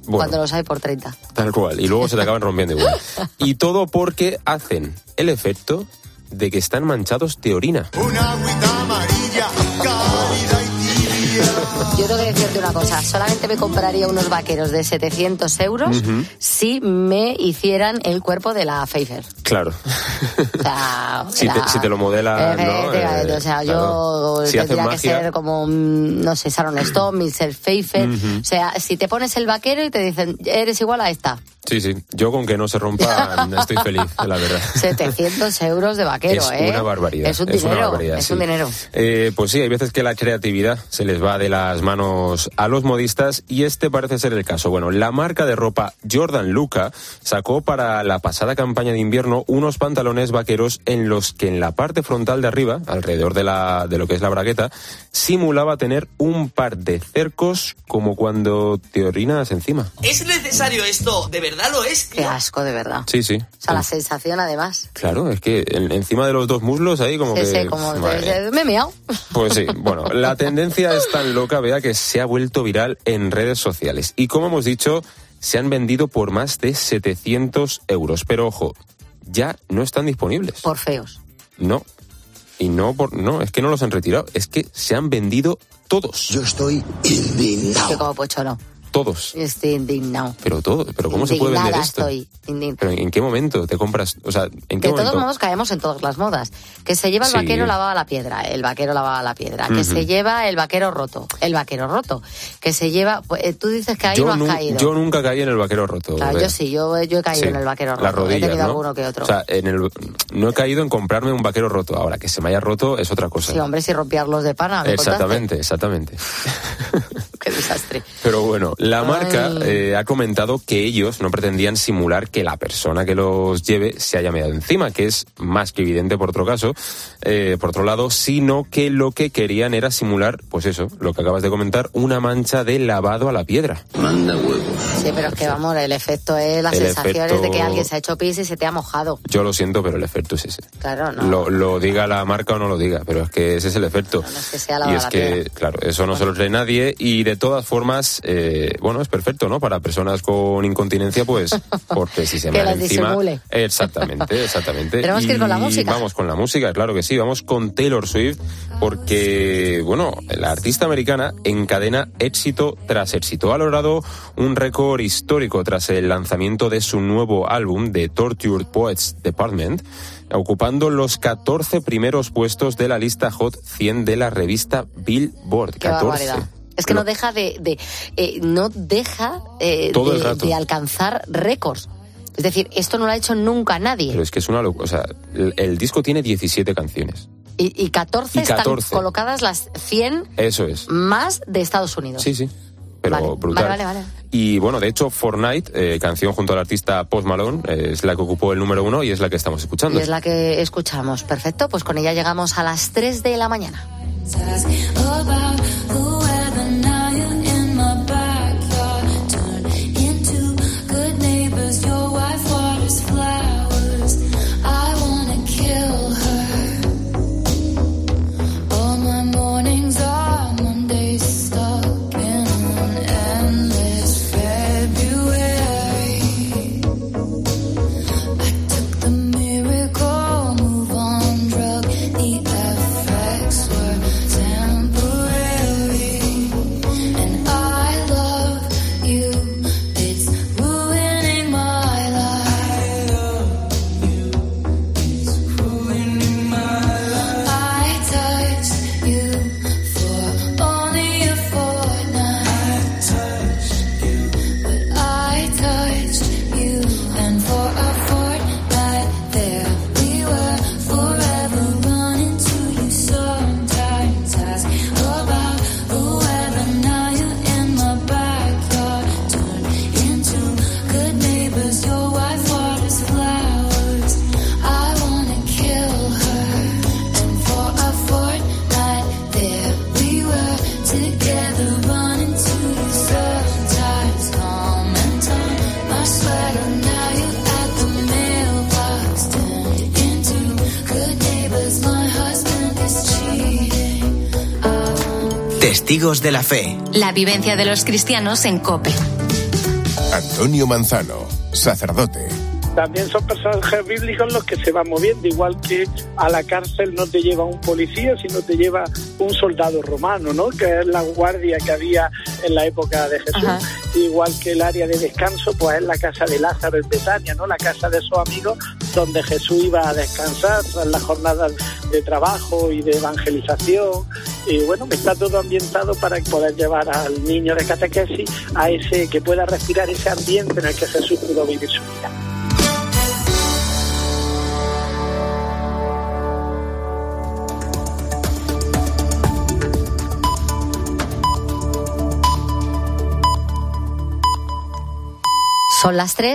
Speaker 11: Bueno,
Speaker 1: cuando los hay por treinta.
Speaker 11: Tal cual, y luego se te acaban rompiendo igual. Y todo porque hacen el efecto de que están manchados de orina.
Speaker 18: Una agüita amarilla, cálida y tibia.
Speaker 1: Yo tengo que decirte una cosa, solamente me compraría unos vaqueros de setecientos euros uh-huh. si me hicieran el cuerpo de la Pfeiffer.
Speaker 11: Claro.
Speaker 1: O sea,
Speaker 11: si,
Speaker 1: la...
Speaker 11: te, si te lo modela,
Speaker 1: eh,
Speaker 11: ¿no?
Speaker 1: Eh, o sea, claro. yo si tendría que ser como, no sé, Sharon Stone, Michelle Pfeiffer. Uh-huh. O sea, si te pones el vaquero y te dicen, eres igual a esta.
Speaker 11: Sí, sí. Yo con que no se rompa estoy feliz, la verdad.
Speaker 1: setecientos euros de vaquero,
Speaker 11: es
Speaker 1: ¿eh?
Speaker 11: Es una barbaridad.
Speaker 1: Es un dinero, es, una barbaridad, es sí. un dinero.
Speaker 11: Eh, pues sí, hay veces que la creatividad se les va de las manos a los modistas y este parece ser el caso. Bueno, la marca de ropa Jordan Luca sacó para la pasada campaña de invierno unos pantalones vaqueros en los que en la parte frontal de arriba, alrededor de, la, de lo que es la bragueta, simulaba tener un par de cercos como cuando te orinas encima.
Speaker 3: ¿Es necesario esto? ¿De verdad lo es?
Speaker 1: Qué asco, de verdad.
Speaker 11: Sí, sí.
Speaker 1: O sea, la sensación además.
Speaker 11: Claro, es que en, encima de los dos muslos ahí como
Speaker 1: sí,
Speaker 11: que...
Speaker 1: Sí, como de, me he meado.
Speaker 11: Pues sí, bueno, la tendencia es tan loca, vea, que se ha vuelto viral en redes sociales. Y como hemos dicho, se han vendido por más de setecientos euros. Pero ojo, ya no están disponibles.
Speaker 1: Por feos.
Speaker 11: No. Y no por... No, es que no los han retirado. Es que se han vendido todos.
Speaker 18: Yo estoy indignado.
Speaker 1: ¿Qué como pocho no?
Speaker 11: Todos.
Speaker 1: Estoy indignado.
Speaker 11: Pero todo, pero ¿cómo indignada se puede vender esto?
Speaker 1: Estoy indignada.
Speaker 11: ¿Pero en qué momento te compras? O sea, ¿en qué
Speaker 1: de
Speaker 11: momento?
Speaker 1: todos modos caemos en todas las modas. Que se lleva el
Speaker 11: sí.
Speaker 1: vaquero lavado a la piedra, el vaquero lavado a la piedra. Uh-huh. Que se lleva el vaquero roto, el vaquero roto. Que se lleva... Pues, tú dices que ahí
Speaker 11: yo
Speaker 1: no has
Speaker 11: nu-
Speaker 1: caído.
Speaker 11: Yo nunca caí en el vaquero roto.
Speaker 1: Claro, yo sí, yo, yo he caído sí. en el vaquero roto.
Speaker 11: Las rodillas,
Speaker 1: he tenido
Speaker 11: ¿no?
Speaker 1: alguno que otro.
Speaker 11: O sea, en el, no he caído en comprarme un vaquero roto. Ahora, que se me haya roto es otra cosa.
Speaker 1: Sí, hombre, si rompías los de pana.
Speaker 11: Exactamente, exactamente.
Speaker 1: Qué desastre.
Speaker 11: Pero bueno, la marca eh, ha comentado que ellos no pretendían simular que la persona que los lleve se haya meado encima, que es más que evidente por otro caso, eh, por otro lado, sino que lo que querían era simular, pues eso, lo que acabas de comentar, una mancha de lavado a la piedra.
Speaker 18: Manda huevos.
Speaker 1: Sí, pero es que vamos, el efecto es las
Speaker 11: el
Speaker 1: sensaciones
Speaker 11: efecto...
Speaker 1: de que alguien se ha hecho pis y se te ha mojado.
Speaker 11: Yo lo siento, pero el efecto es ese.
Speaker 1: Claro, no.
Speaker 11: Lo, lo diga la marca o no lo diga, pero es que ese es el efecto.
Speaker 1: No, no es que sea
Speaker 11: y es
Speaker 1: la
Speaker 11: que,
Speaker 1: piedra.
Speaker 11: claro, eso no bueno. se lo cree nadie y de todas formas, eh, bueno, es perfecto, ¿no? Para personas con incontinencia, pues, porque si se me da encima...
Speaker 1: Disimule.
Speaker 11: Exactamente, exactamente.
Speaker 1: Tenemos
Speaker 11: y
Speaker 1: que ir con la música.
Speaker 11: Vamos con la música, claro que sí, vamos con Taylor Swift, porque, bueno, la artista americana encadena éxito tras éxito. Ha logrado un récord histórico tras el lanzamiento de su nuevo álbum, The Tortured Poets Department, ocupando los catorce primeros puestos de la lista Hot cien de la revista Billboard.
Speaker 1: Qué
Speaker 11: catorce.
Speaker 1: Barbaridad. Es que no deja de, de eh, no deja eh,
Speaker 11: Todo el
Speaker 1: de,
Speaker 11: rato.
Speaker 1: de alcanzar récords. Es decir, esto no lo ha hecho nunca nadie.
Speaker 11: Pero es que es una locura. O sea, el, el disco tiene diecisiete canciones.
Speaker 1: Y, y, catorce
Speaker 11: y catorce
Speaker 1: están colocadas las cien
Speaker 11: Eso es.
Speaker 1: más de Estados Unidos.
Speaker 11: Sí, sí. Pero
Speaker 1: vale,
Speaker 11: brutal.
Speaker 1: Vale, vale, vale.
Speaker 11: Y bueno, de hecho, Fortnite, eh, canción junto al artista Post Malone, eh, es la que ocupó el número uno y es la que estamos escuchando.
Speaker 1: Y es la que escuchamos. Perfecto, pues con ella llegamos a las tres de la mañana.
Speaker 7: Testigos de la fe.
Speaker 10: La vivencia de los cristianos en COPE.
Speaker 7: Antonio Manzano, sacerdote.
Speaker 8: También son personajes bíblicos los que se van moviendo, igual que a la cárcel no te lleva un policía, sino te lleva un soldado romano, ¿no? Que es la guardia que había en la época de Jesús. Ajá. Igual que el área de descanso, pues es la casa de Lázaro en Betania, ¿no? La casa de sus amigos, donde Jesús iba a descansar tras las jornadas de trabajo y de evangelización. Y bueno, está todo ambientado para poder llevar al niño de catequesis a ese, que pueda respirar ese ambiente en el que Jesús pudo vivir su vida.
Speaker 1: Son las tres.